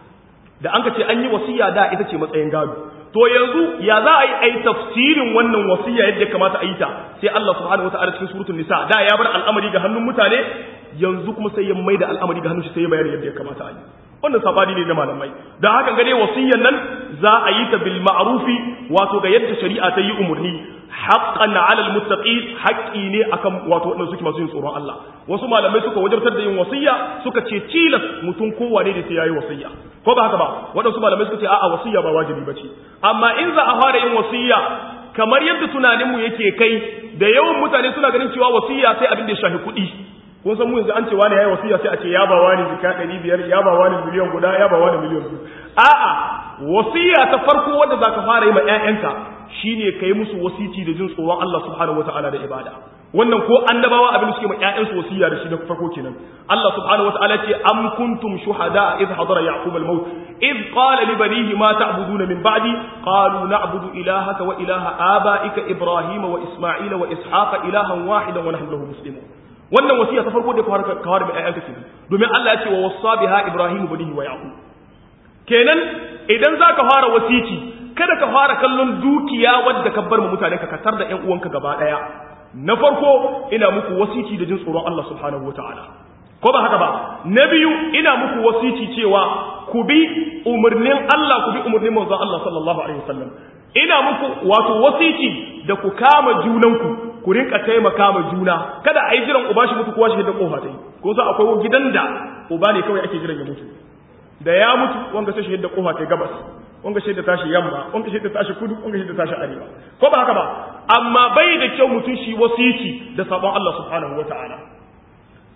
da an ka ce an yi wasiya da ita ce matsayin gado to yanzu ya za a yi ai tafsirin wannan wasiya yadda kamata a yi ta sai Allah subhanahu wataala cikin suratul nisa da ya bar al'amari ga hannun mutane yanzu kuma sai ya maida al'amari ga hannun shi sai ya bayar yadda ya kamata a yi wannan sabani ne na malamai dan haka gane wasiyyan nan za a yi ta bil ma'rufi wato ga yadda shari'a ta yi umurni haqqan 'ala al muttaqin haqqi ne akan wato wanda suke masu yin tsoron Allah wasu malamai suka wajabtar da yin wasiyya suka ce tilas mutum kowane da sai yayi wasiyya ko ba haka ba wadansu malamai suka ce a'a wasiyya ba wajibi bace amma in za a fara yin wasiyya kamar yadda tunanin mu yake kai da yawan mutane suna ganin cewa wasiyya sai abin da ya shafi kuɗi kun san mu yanzu an ce wani yayi wasiya sai a ce ya ba wani zaka ɗari biyar ya ba wani miliyan guda ya ba wani miliyan biyu a'a wasiya ta farko wanda zaka fara yi ma ƴaƴanka shine kai musu wasici da jin tsoron Allah subhanahu wataala da ibada wannan ko annabawa abin da suke ma ƴaƴansu wasiya da shi da farko kenan Allah subhanahu wataala ce am kuntum shuhada idh hadara yaqub al-maut idh qala li banihi ma ta'buduna min ba'di qalu na'budu ilahaka wa ilaha abaika ibrahima wa isma'ila wa ishaqa ilahan wahidan wa nahnu lahu muslimun wannan wasiya ta farko da kawar da ƴaƴanka kenan domin Allah ya ce wa wasa biha ibrahim banihi wa yaqub kenan idan zaka fara wasici kada ka fara kallon dukiya wadda ka bar mu mutane ka katar da ƴan uwanka gaba daya na farko ina muku wasici da jin tsoron Allah subhanahu wataala ko ba haka ba na biyu ina muku wasici cewa ku bi umurnin Allah ku bi umurnin manzon Allah sallallahu alaihi wasallam ina muku wato wasici da ku kama junanku ku rinka taimaka ma juna kada a yi jiran uba shi mutu kowa shi da kofa tai ko sa akwai gidan da uba ne kawai ake jiran ya mutu da ya mutu wanga sai shi da kofa tai gabas wanga shi da tashi yamma wanga shi da tashi kudu wanga shi da tashi arewa ko ba haka ba amma bai da kyau mutun shi wasici da sabon Allah subhanahu wataala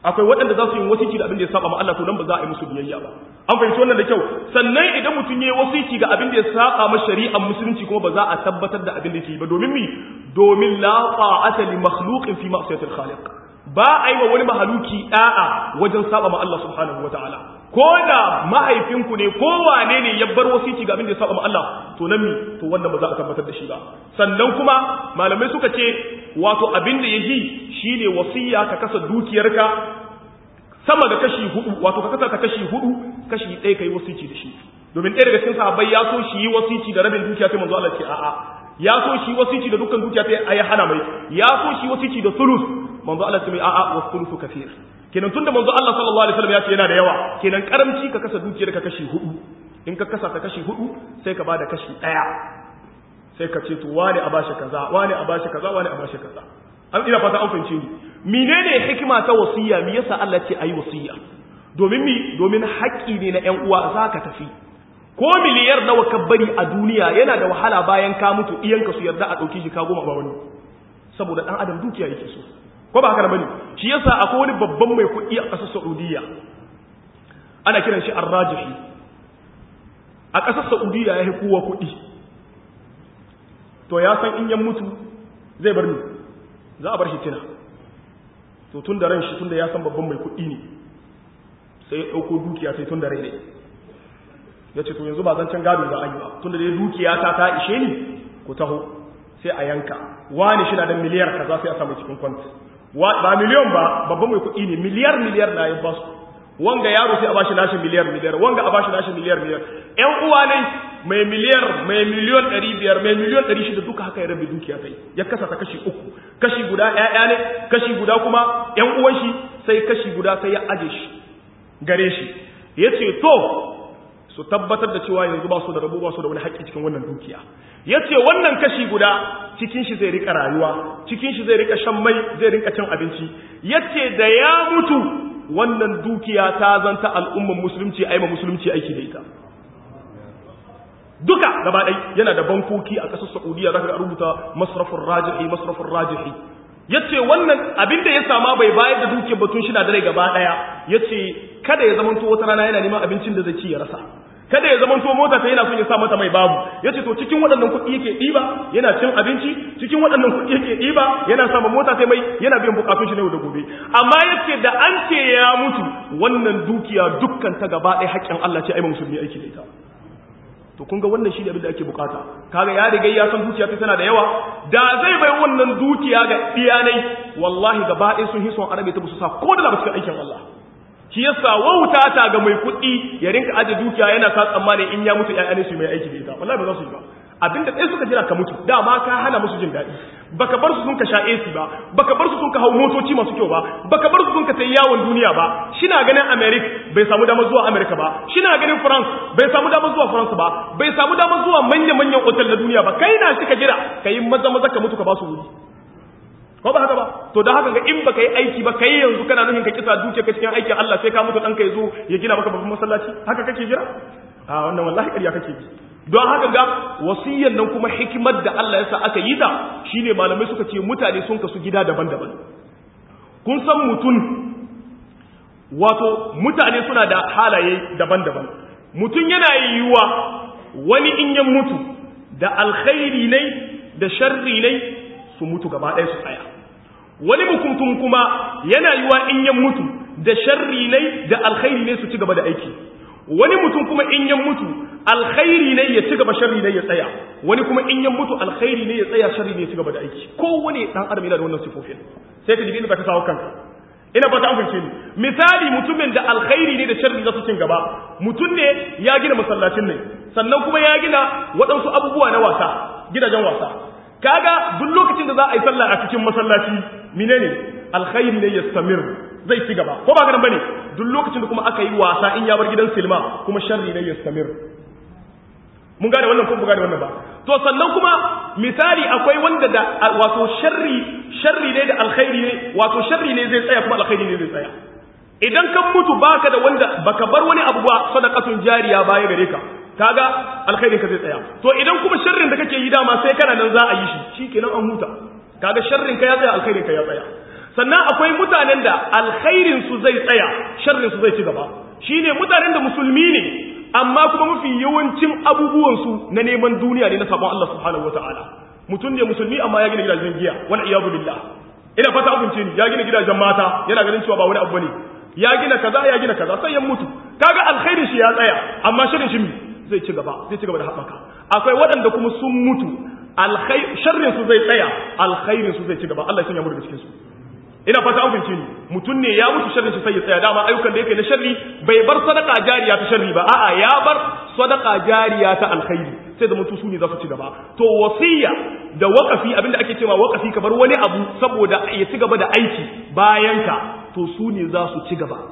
akwai waɗanda za su yi wasiki da abin da ya saba ma Allah to nan ba za a yi musu biyayya ba an fahimci wannan da kyau sannan idan mutum ya yi wasiki ga abin da ya saba ma shari'ar musulunci kuma ba za a tabbatar da abin da yake ba domin mi domin la ta'ata li makhluqin fi ma'siyatil khaliq ba a yi wa wani mahaluki da'a wajen saba ma Allah subhanahu wataala ko da mahaifinku ne ko wane ne ya bar wasiki ga abin da ya saba ma Allah to nan mi to wannan ba za a tabbatar da shi ba sannan kuma malamai suka ce wato abin da yayi shine wasiya ka kasa dukiyarka sama da kashi hudu wato ka kasa ta kashi hudu kashi ɗaya kai wasiki da shi domin ɗaya daga cikin sahabbai ya so shi yi wasiki da rabin dukiya sai manzo Allah ce a'a ya so shi wasiki da dukkan dukiya sai ayi hana mai ya so shi wasiki da sulus manzo Allah ce mai a'a wa sulusu kaseer kenan tunda manzo Allah sallallahu alaihi wasallam ya ce yana da yawa kenan karamci ka kasa dukiyar ka kashi hudu in ka kasa ta kashi hudu sai ka bada kashi daya sai ka ce to wani a bashi kaza wani a bashi kaza wani a bashi kaza an ina fata an fahimce ni menene hikima ta wasiya me yasa Allah ce ayi wasiya domin mi domin haƙƙi ne na ƴan uwa zaka tafi ko miliyar nawa ka bari a duniya yana da wahala bayan ka mutu iyanka su yarda a dauke shi ka goma ba wani saboda dan adam dukiya yake so ko ba haka bane shi yasa akwai wani babban mai kuɗi a ƙasar Saudiya ana kiran shi Ar-Rajihi a ƙasar Saudiya yayi kowa kuɗi to ya san in ya mutu zai bar ni za a bar shi tina to tun da ran shi tun da ya san babban mai kuɗi ne sai ya ɗauko dukiya sai tun da rai ne ya ce to yanzu ba zan can gado za a yi ba tun da dai dukiya ta ta ishe ni ku taho sai a yanka wani shi na da miliyar kaza sai a samu cikin kwanta ba miliyon ba babban mai kuɗi ne miliyar miliyar na yin basu wanga yaro sai a bashi nashi miliyar miliyar wanga a bashi nashi miliyar miliyar ƴan uwa ne mai miliyar mai miliyon ɗari biyar mai miliyon ɗari shida duka haka ya rabe dukiya kai ya kasa ta kashi uku kashi guda ƴaƴa ne kashi guda kuma ƴan uwan shi sai kashi guda sai ya aje shi gare shi yace to su tabbatar da cewa yanzu ba su da rabo ba su da wani haƙƙi cikin wannan dukiya yace wannan kashi guda cikin shi zai rika rayuwa cikin shi zai rika shan mai zai rika cin abinci yace da ya mutu wannan dukiya ta zanta al'umman musulunci aima musulunci aiki da ita duka gaba ɗai yana da bankoki a ƙasar Saudiya zaka ga rubuta masrafur rajihi masrafur rajihi yace wannan abinda ya sama bai bayar da dukiyar batun shi na da rai gaba ɗaya yace kada ya zamanto wata rana yana neman abincin da zai ci ya rasa kada ya zamanto mota ta yana son ya sa mata mai babu yace to cikin waɗannan kuɗi yake ɗiba yana cin abinci cikin waɗannan kuɗi yake ɗiba yana sa mota ta mai yana biyan bukatun shi ne da gobe amma yace da an ce ya mutu wannan dukiya dukkan ta gaba ɗaya haƙƙin Allah ce ai musulmi aiki da ita to kun ga wannan shine abin da ake bukata kaga ya riga ya san dukiya ta tana da yawa da zai bai wannan dukiya ga iyanai wallahi gaba ɗaya sun hison arabe ta busu sa ko da ba cikin aikin Allah shi yasa wauta ta ga mai kuɗi ya rinka aje dukiya yana sa tsammani in ya mutu ƴaƴane su mai aiki da ita wallahi ba za su yi ba abinda ɗaya suka jira ka mutu dama ka hana musu jin daɗi baka bar su sun ka sha A C ba baka bar su sun ka hau motoci masu kyau ba baka bar su sun ka tayi yawon duniya ba shina ganin America bai samu damar zuwa America ba shina ganin France bai samu damar zuwa France ba bai samu damar zuwa manya-manyan otal na duniya ba kai na shi ka jira kai maza maza ka mutu ka ba su wuri ko ba haka ba to da haka ga in baka yi aiki ba kai yanzu kana nufin ka kisa duke ka cikin aikin Allah sai ka mutu dan kai zo ya gina maka babban masallaci haka kake jira a wannan wallahi ƙarya kake ji don haka ga wasiyyan nan kuma hikimar da Allah ya sa aka yi ta shine malamai suka ce mutane sun kasu gida daban-daban kun san mutun wato mutane suna da halaye daban-daban mutun yana yiwuwa wani in ya mutu da alkhairi ne da sharri ne su mutu gaba ɗaya su tsaya wani mutum kuma yana yiwuwa in ya mutu da sharri ne da alkhairi ne su ci gaba da aiki wani mutum kuma in ya mutu alkhairi ne ya ci gaba sharri ne ya tsaya wani kuma in ya mutu alkhairi ne ya tsaya sharri ne ya ci gaba da aiki kowane dan adam yana da wannan sifofin sai ka ji inda ka sawo kanka ina fata an fahimce ni misali mutumin da alkhairi ne da sharri za su cin gaba mutum ne ya gina masallacin ne sannan kuma ya gina waɗansu abubuwa na wasa gidajen wasa kaga duk lokacin da za a yi sallah a cikin masallaci menene alkhairi ne yastamir zai ci gaba ko ba ganin bane duk lokacin da kuma aka yi wasa in ya bar gidan silma kuma sharri ne yastamir mun gane wannan ko mun gane wannan ba to sannan kuma misali akwai wanda da wato sharri sharri ne da alkhairi ne wato sharri ne zai tsaya kuma alkhairi ne zai tsaya idan kan mutu baka da wanda baka bar wani abu ba sadaqatun jariya baya gare ka kaga alkhairin ka zai tsaya to idan kuma sharrin da kake yi dama sai kana nan za a yi shi shikenan an huta kaga sharrin ka ya tsaya alkhairin ka ya tsaya sannan akwai mutanen da alkhairin su zai tsaya sharrin su zai ci gaba shine mutanen da musulmi ne amma kuma mafi yawancin abubuwan su na neman duniya ne na sabon Allah subhanahu wataala mutum ne musulmi amma ya gina gidajen giya wal iyadu billah ina fata abinci ne ya gina gidajen mata yana ganin cewa ba wani abu bane ya gina kaza ya gina kaza sai ya mutu kaga alkhairin shi ya tsaya amma sharrin shi zai ci gaba zai ci gaba da haɓaka akwai waɗanda kuma sun mutu alkhair sharrin su zai tsaya alkhairin su zai ci gaba Allah ya sanya mu daga cikin su ina fata an fahimce ni mutum ne ya mutu sharrin shi sai ya tsaya dama ayyukan da yake na sharri bai bar sadaka jariya ta sharri ba a'a ya bar sadaka jariya ta alkhairi sai da mutu su ne za su ci gaba to wasiya da waqafi abinda ake cewa waqafi ka bar wani abu saboda ya ci gaba da aiki bayan ka to su ne za su ci gaba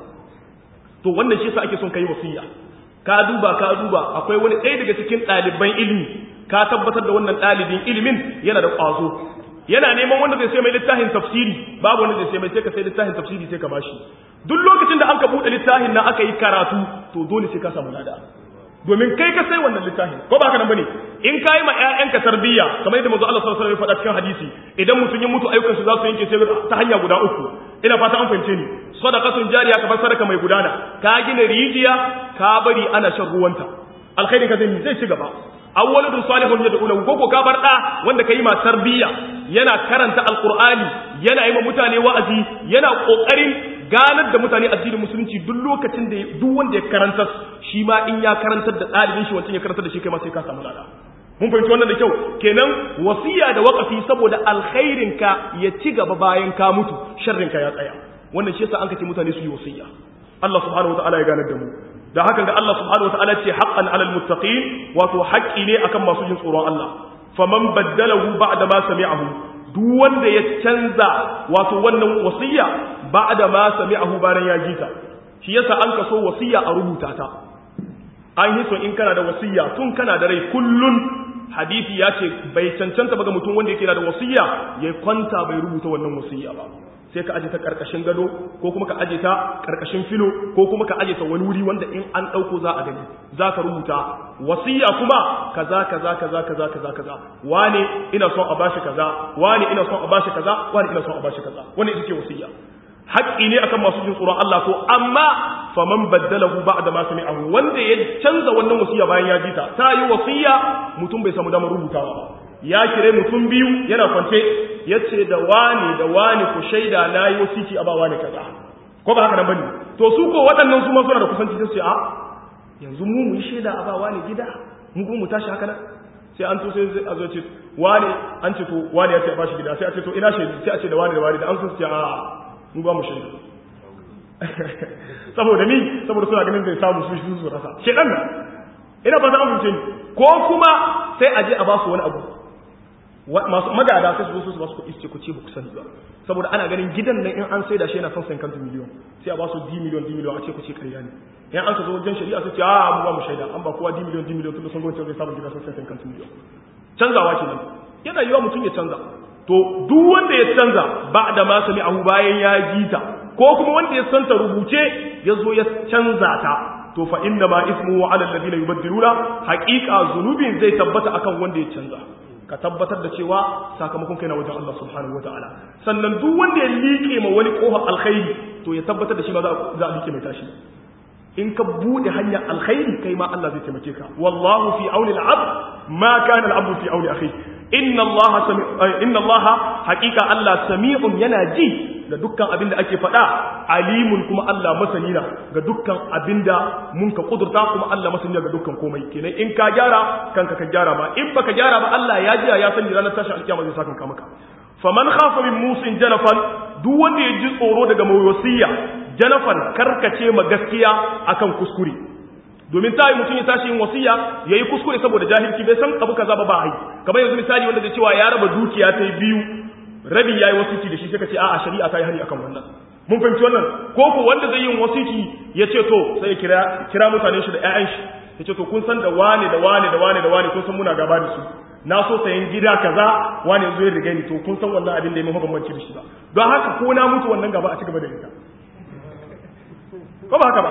to wannan shi yasa ake son kai wasiya ka duba ka duba akwai wani ɗaya daga cikin ɗaliban ilimi ka tabbatar da wannan ɗalibin ilimin yana da ƙwazo yana neman wanda zai sai mai littafin tafsiri babu wanda zai sai mai sai ka sai littafin tafsiri sai ka bashi duk lokacin da aka buɗe littafin na aka yi karatu to dole sai ka samu lada domin kai ka sai wannan littafin ko ba haka nan bane in kai ma ƴaƴanka tarbiyya kamar yadda manzo Allah sallallahu alaihi wasallam ya faɗa cikin hadisi idan mutun ya mutu ayyukan su za su yanke sai ta hanya guda uku ina fata an fahimce ni sadaqatun jariya kamar sadaka mai gudana ka gina rijiya ka bari ana shan ruwanta alkhairin ka zai zai ci gaba awwalu salihun yad'u lahu koko ka bar da wanda kai ma tarbiyya yana karanta alqur'ani yana yi ma mutane wa'azi yana kokarin ganar da mutane addinin musulunci duk lokacin da duk wanda ya karanta shi ma in ya karantar da dalibin shi wancan ya karantar da shi kai ma sai ka samu lada mun fahimci wannan da kyau kenan wasiya da waqafi saboda alkhairin ka ya ci gaba bayan ka mutu sharrin ka ya tsaya wannan shi yasa an kace mutane su yi wasiya Allah subhanahu wataala ya ganar da mu da hakan da Allah subhanahu wataala ce haqqan alal muttaqin wato haƙƙi ne akan masu jin tsoron Allah faman baddalahu ba'da ma sami'ahu duk wanda ya canza wato wannan wasiya ba'da ma sami'ahu bayan ya jita shi yasa an kaso wasiya a rubuta ta an yi so in kana da wasiya tun kana da rai kullun hadisi ya ce bai cancanta ba ga mutum wanda yake da wasiya ya kwanta bai rubuta wannan wasiya ba sai ka aje ta karkashin gado ko kuma ka aje ta karkashin filo ko kuma ka aje ta wani wuri wanda in an dauko za a gani za ka rubuta wasiya kuma kaza kaza kaza kaza kaza kaza wane ina son a bashi kaza wane ina son a bashi kaza wane ina son a bashi kaza wannan ita ce wasiya haƙƙi ne akan masu jin tsoron Allah ko amma faman baddalahu ba'da ma sami'ahu wanda ya canza wannan wasiya bayan ya ji ta ta yi wasiya mutum bai samu damar rubutawa ba ya kire mutum biyu yana kwance yace da wani da wani ku shaida nayi wasiki a ba wani kaza ko ba haka nan bane to su ko waɗannan su ma suna da kusanci sai a yanzu mu mu yi shaida a ba wani gida mu ko mu tashi haka nan sai an to sai a zo ce wani an ce to wani ya ce ba shi gida sai a ce to ina shaida sai a ce da wani da wani da an so ce a mu ba mu shaida saboda ni saboda suna ganin zai samu su shi su rasa shedan nan ina ba za mu fice ko kuma sai a je a ba su wani abu masu magada sai su zo su ba su kuɗi ce ku ce ba ku sani ba saboda ana ganin gidan nan in an sai da shi yana son sayan miliyon sai a ba su d miliyon d miliyon a ce ku ce ƙarya ne in an ka zo wajen shari'a su ce a mu ba mu shaida an ba kowa d miliyon d miliyon tun da sun gwamnati zai samun gida sun sayan miliyon canzawa kenan yana yiwa mutum ya canza to duk wanda ya canza ba da ma sami ahu bayan ya ji ta ko kuma wanda ya santa rubuce ya zo ya canza ta to fa inna ma ismuhu ala alladhina yubaddiluna haqiqa zunubin zai tabbata akan wanda ya canza ka tabbatar da cewa sakamakon kai na wajen Allah subhanahu wataala sannan duk wanda ya liƙe ma wani kofa alkhairi to ya tabbatar da shi ma za a liƙe mai tashi in ka bude hanyar alkhairi kai ma Allah zai taimake ka wallahu fi auni al-abd ma kana al-abd fi auni akhi inna Allah inna Allah haqiqa Allah sami'un yana ji ga dukkan abin da ake faɗa alimun kuma Allah masani na ga dukkan abin da mun ka kudurta kuma Allah masani ga dukkan komai kenan in ka gyara kanka ka gyara ba in baka gyara ba Allah ya ji ya sani ranar tashin alkiyama zai saka maka faman khafa min musin janafan duk wanda ya ji tsoro daga mai wasiya janafan karkace ma gaskiya akan kuskure domin ta yi mutum ya tashi yin wasiya ya yi kuskure saboda jahilci bai san abu kaza ba ba yi kamar yanzu misali wanda zai cewa ya raba dukiya ta biyu rabi ya yi wasiki da shi sai ka ce a'a shari'a ta yi hari akan wannan mun fahimci wannan ko ko wanda zai yin wasiki ya ce to sai ya kira kira mutanen shi da ƴaƴan shi ya ce to kun san da wane da wane da wane da wane kun san muna gaba da su na so sayan gida kaza wane zo ya riga ni to kun san wannan abin da ya mafi bambanci da shi ba don haka ko na mutu wannan gaba a ci gaba da ita ko ba haka ba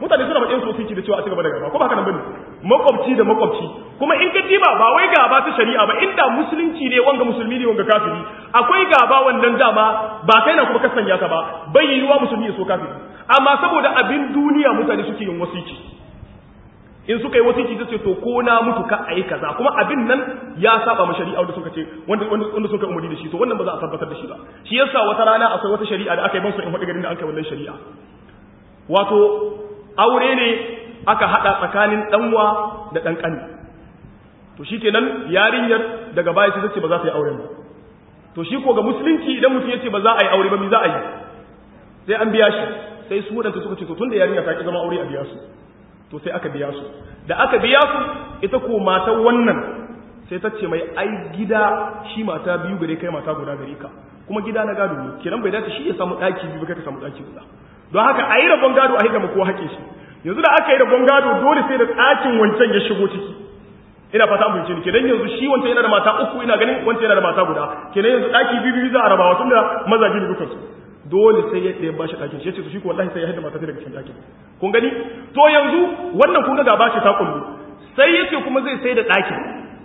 mutane suna bakin sosai da cewa a cigaba da gaba ko ba haka nan bane makwabci da makwabci kuma in ka diba ba wai gaba ta shari'a ba inda musulunci ne wanga musulmi ne wanga kafiri akwai gaba wannan dama ba kai na kuma ka sanya ta ba bai yiwuwa musulmi ya so kafiri amma saboda abin duniya mutane suke yin wasiki in suka yi wasiki ta ce to ko na mutu ka ayi kaza kuma abin nan ya saba ma shari'a wanda suka ce wanda wanda suka umuri da shi to wannan ba za a tabbatar da shi ba shi yasa wata rana akwai wata shari'a da aka yi ban so in faɗi garin da aka yi wannan shari'a wato aure ne aka hada tsakanin danwa da dan kani to shikenan yarinyar daga baya sai ta ce ba za ta yi auren ba to shi ko ga musulunci idan mutum yace ba za a yi aure ba me za a yi sai an biya shi sai su wadanda suka ce to tunda yarinya ta ki zama aure a biya su to sai aka biya su da aka biya su ita ko matan wannan sai ta ce mai ai gida shi mata biyu gare kai mata guda gare ka kuma gida na gado ne kiran bai dace shi ya samu daki biyu kai ka samu daki guda don haka ayi rabon gado a hidda ko hake shi yanzu da aka yi rabon gado dole sai da tsakin wancan ya shigo ciki ina fata an bincike kenan yanzu shi wancan yana da mata uku ina ganin wancan yana da mata guda kenan yanzu daki biyu biyu za a rabawa tunda mazaji ne dukansu dole sai ya ɗaya bashi ɗakin shi ya ce su shi ko wallahi sai ya haɗa mata daga cikin ɗakin kun gani to yanzu wannan kun ga gaba ce ta kullu sai yace kuma zai sai da ɗakin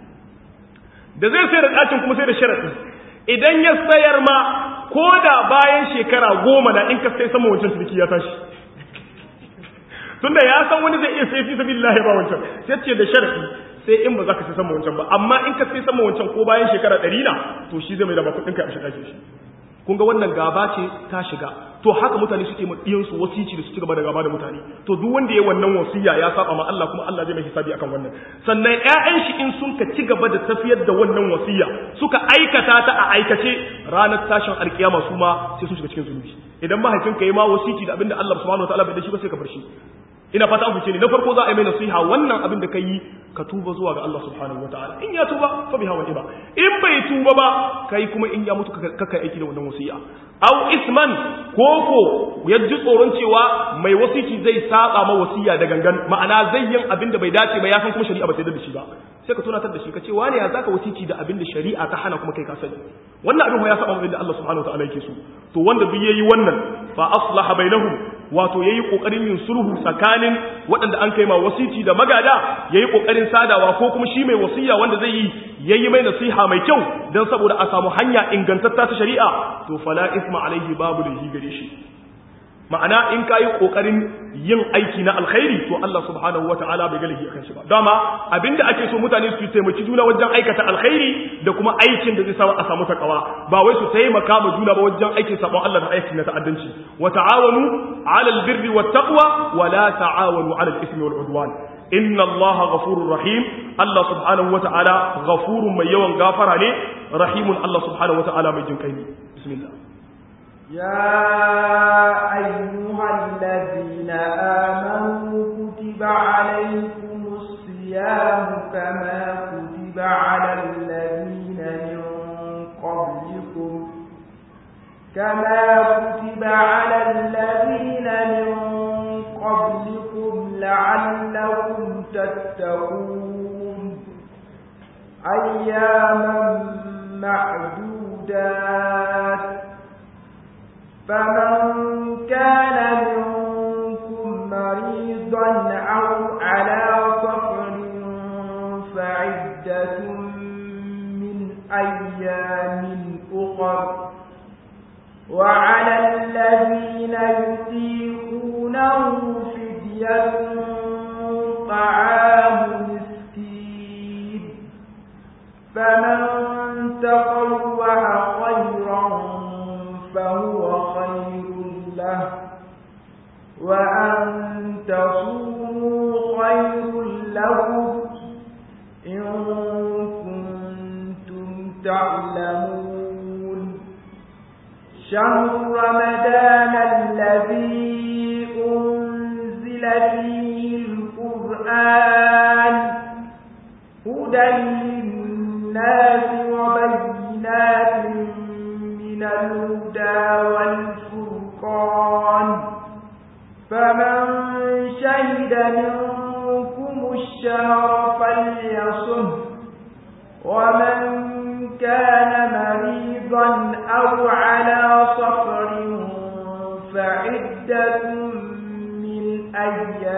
da zai sai da ɗakin kuma sai da sharadi idan ya sayar ma ko da bayan shekara goma na in ka sai sama wancan ciniki ya tashi tunda ya san wani zai iya sai fi sabilillahi ba wancan sai ce da sharadi sai in ba za ka sai sama wancan ba amma in ka sai sama wancan ko bayan shekara ɗari na to shi zai mai da ba kuɗin ka a shi ɗakin shi kun ga wannan gaba ce ta shiga to haka mutane suke ma diyansu wasici da su ci gaba da gaba da mutane to duk wanda ya wannan wasiya ya saba ma Allah kuma Allah zai mai hisabi akan wannan sannan ƴaƴan shi in sun ka ci gaba da tafiyar da wannan wasiya suka aikata ta a aikace ranar tashin alkiyama su ma sai sun shiga cikin zunubi idan mahaifinka yayi ma wasici da abinda Allah subhanahu wataala bai da shi ba sai ka bar shi ina fata an fice ne na farko za a yi mai nasiha wannan abin da kai ka tuba zuwa ga Allah subhanahu wataala in ya tuba fa biha wa iba in bai tuba ba kai kuma in ya mutu ka kai aiki da wannan wasiya aw isman koko ya ji tsoron cewa mai wasici zai saba ma wasiya da gangan ma'ana zai yin abin da bai dace ba ya san kuma shari'a ba ta da shi ba sai ka tunatar da shi ka ce wani ya zaka wasici da abin da shari'a ta hana kuma kai ka sani wannan abin ya saba abin da Allah subhanahu wataala yake so to wanda duk yayi wannan fa aslaha bainahum wato yayi kokarin yin sulhu tsakanin waɗanda an kai ma wasici da magada yayi kokarin sadawa ko kuma shi mai wasiya wanda zai yi yayi mai nasiha mai kyau dan saboda a samu hanya ingantatta ta shari'a to fala isma alaihi babu da shi gare shi ma'ana in kai kokarin yin aiki na alkhairi to Allah subhanahu wataala bai galibi akan shi ba dama abinda ake so mutane su taimaki juna wajen aikata alkhairi da kuma aikin da zai sa a samu takawa ba wai su taimaka ma juna ba wajen aikin sabon Allah da aikin na ta'addanci wa ta'awanu 'ala albirri wat taqwa wa la ta'awanu 'ala al-ithmi wal 'udwan inna Allah ghafurur rahim Allah subhanahu wataala ghafurun mai yawan gafara ne rahimun Allah subhanahu wataala mai jinkai ne bismillah يا أيها الذين آمنوا كتب عليكم الصيام كما كتب على الذين من قبلكم كما كتب على الذين من قبلكم لعلكم تتقون أياما معدودات فمن كان منكم مريضا أو على سفر فعدة من أيام أخر وعلى الذين يطيقونه فدية طعام مسكين فمن تطوع خيرا فهو خير له وأن تصوموا خير لكم إن كنتم تعلمون شهر رمضان الذي أنزل فيه القرآن هدى للناس وبينات من الهدى والفرقان فمن شهد منكم الشهر فليصم ومن كان مريضا أو على سفر فعدة من أيام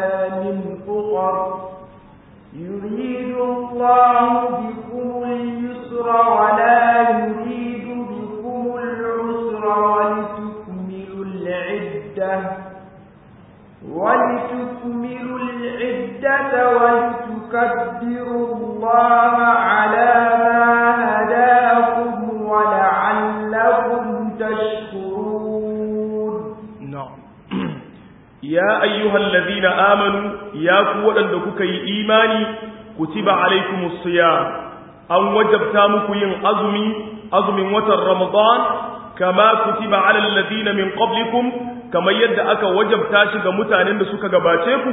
اليسر يريد الله بكم اليسر ولا يريد بكم العسر ولتكملوا العدة ولتكملوا العدة ولتكبروا الله على ما هداكم ولعلكم تشكرون. نعم. يا أيها الذين آمنوا يا قوة لكك إيماني كتب عليكم الصيام أن وجبتامك ين أزمي أزمي وتر رمضان كما كتب على الذين من قبلكم كما يدعك وجبتاشك متانين سكا غباتيكم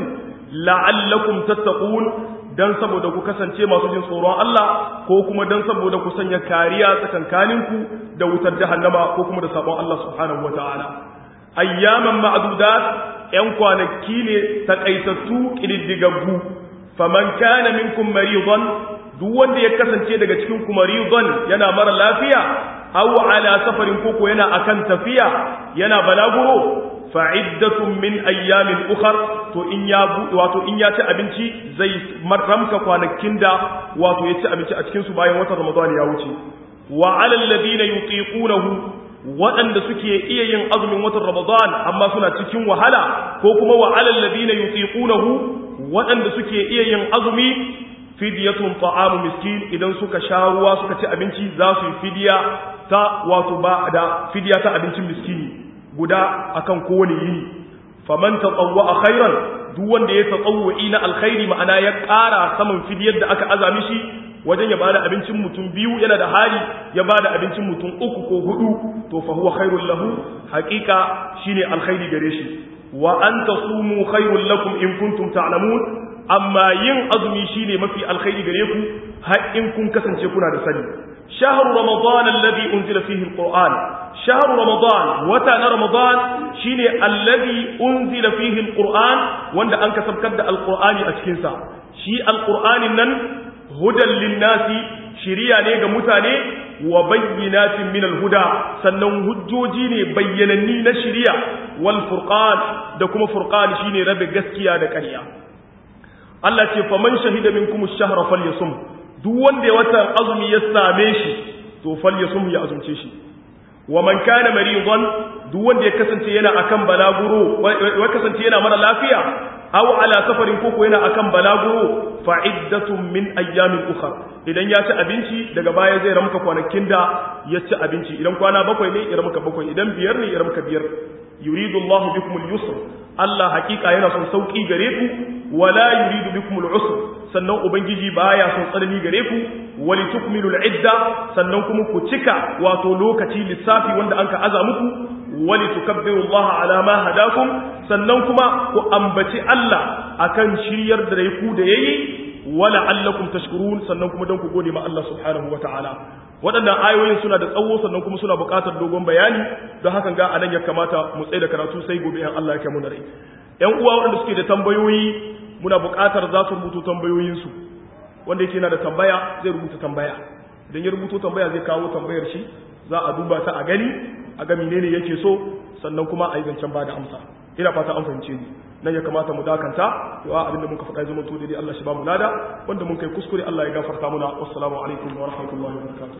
لعلكم تتقون dan saboda ku kasance masu jin tsoron Allah ko kuma dan saboda ku sanya kariya tsakankaninku da wutar jahannama ko kuma da sabon Allah subhanahu wataala ayyaman ma'dudat yan kwanaki ne takaitattu kididdigaggu faman kana minkum maridan duk wanda ya kasance daga cikin ku maridan yana mara lafiya aw ala safarin koko yana akan tafiya yana balaguro fa'iddatun min ayyamin ukhar to in ya wato in ya ci abinci zai marramka kwanakin da wato ya ci abinci a cikin su bayan watan Ramadan ya wuce wa 'alal ladina yutiqunahu waɗanda suke iya yin azumin watan Ramadan amma suna cikin wahala ko kuma wa 'alal ladina yutiqunahu waɗanda suke iya yin azumi fidyatun ta'amu miskin idan suka sha ruwa suka ci abinci za su yi fidya ta wato ba da fidya ta abincin miskini guda akan kowane yini faman tatawwa khairan duk wanda ya tatawwi na alkhairi ma'ana ya ƙara saman fidyar da aka azami shi wajen ya bada abincin mutum biyu yana da hali ya bada abincin mutum uku ko hudu to fa huwa khairul lahu haqiqa shine alkhairi gare shi wa an tasumu khairul lakum in kuntum ta'lamun amma yin azumi shine mafi alkhairi gare ku har in kun kasance kuna da sani shahru ramadan alladhi unzila fihi alquran shahru ramadan wata na ramadan shine alladhi unzila fihi alquran wanda an kasabkar da alqurani a cikin sa shi alqur'anin nan hudan linnasi shiriya ne ga mutane wa bayyinatin min alhuda sannan hujjoji ne bayyananni na shiriya wal furqan da kuma furqan shine rabe gaskiya da ƙarya Allah ce faman shahida minkum ash-shahra falyasum duk wanda watan azumi ya same shi to falyasum ya azumce shi wa man kana maridan duk wanda ya kasance yana akan balaguro ya kasance yana mara lafiya aw ala safarin koko yana akan balaguro fa iddatun min ayyamin ukhra idan ya ci abinci daga baya zai ramka kwanakin da ya ci abinci idan kwana bakwai ne ya ramka bakwai idan biyar ne ya ramka biyar yuridu Allahu bikum al-yusr Allah hakika yana son sauki gare ku wala yuridu bikum al-usr sannan ubangiji baya son tsanani gare ku wali tukmilu al-idda sannan kuma ku cika wato lokaci lissafi wanda anka aza muku wali tukabbiru Allah ala ma hadakum sannan kuma ku ambaci Allah akan shiryar da ku da yayi wala allakum tashkurun sannan kuma dan ku gode ma Allah subhanahu wataala waɗannan ayoyin suna da tsawo sannan kuma suna buƙatar dogon bayani don hakan ga anan ya kamata mu tsaye da karatu sai gobe in Allah ya kai mu rai ƴan uwa waɗanda suke da tambayoyi muna buƙatar za su rubuto tambayoyinsu wanda yake yana da tambaya zai rubuta tambaya idan ya rubuto tambaya zai kawo tambayar shi za a duba ta a gani a ga menene yake so sannan kuma a yi zancen ba da amsa ina fata an fahimce ni nan ya kamata mu dakanta yawa abinda muka faɗa zama to dai Allah shi ba mu lada wanda mun kai kuskure Allah ya gafarta muna wassalamu alaikum wa rahmatullahi wa barakatuh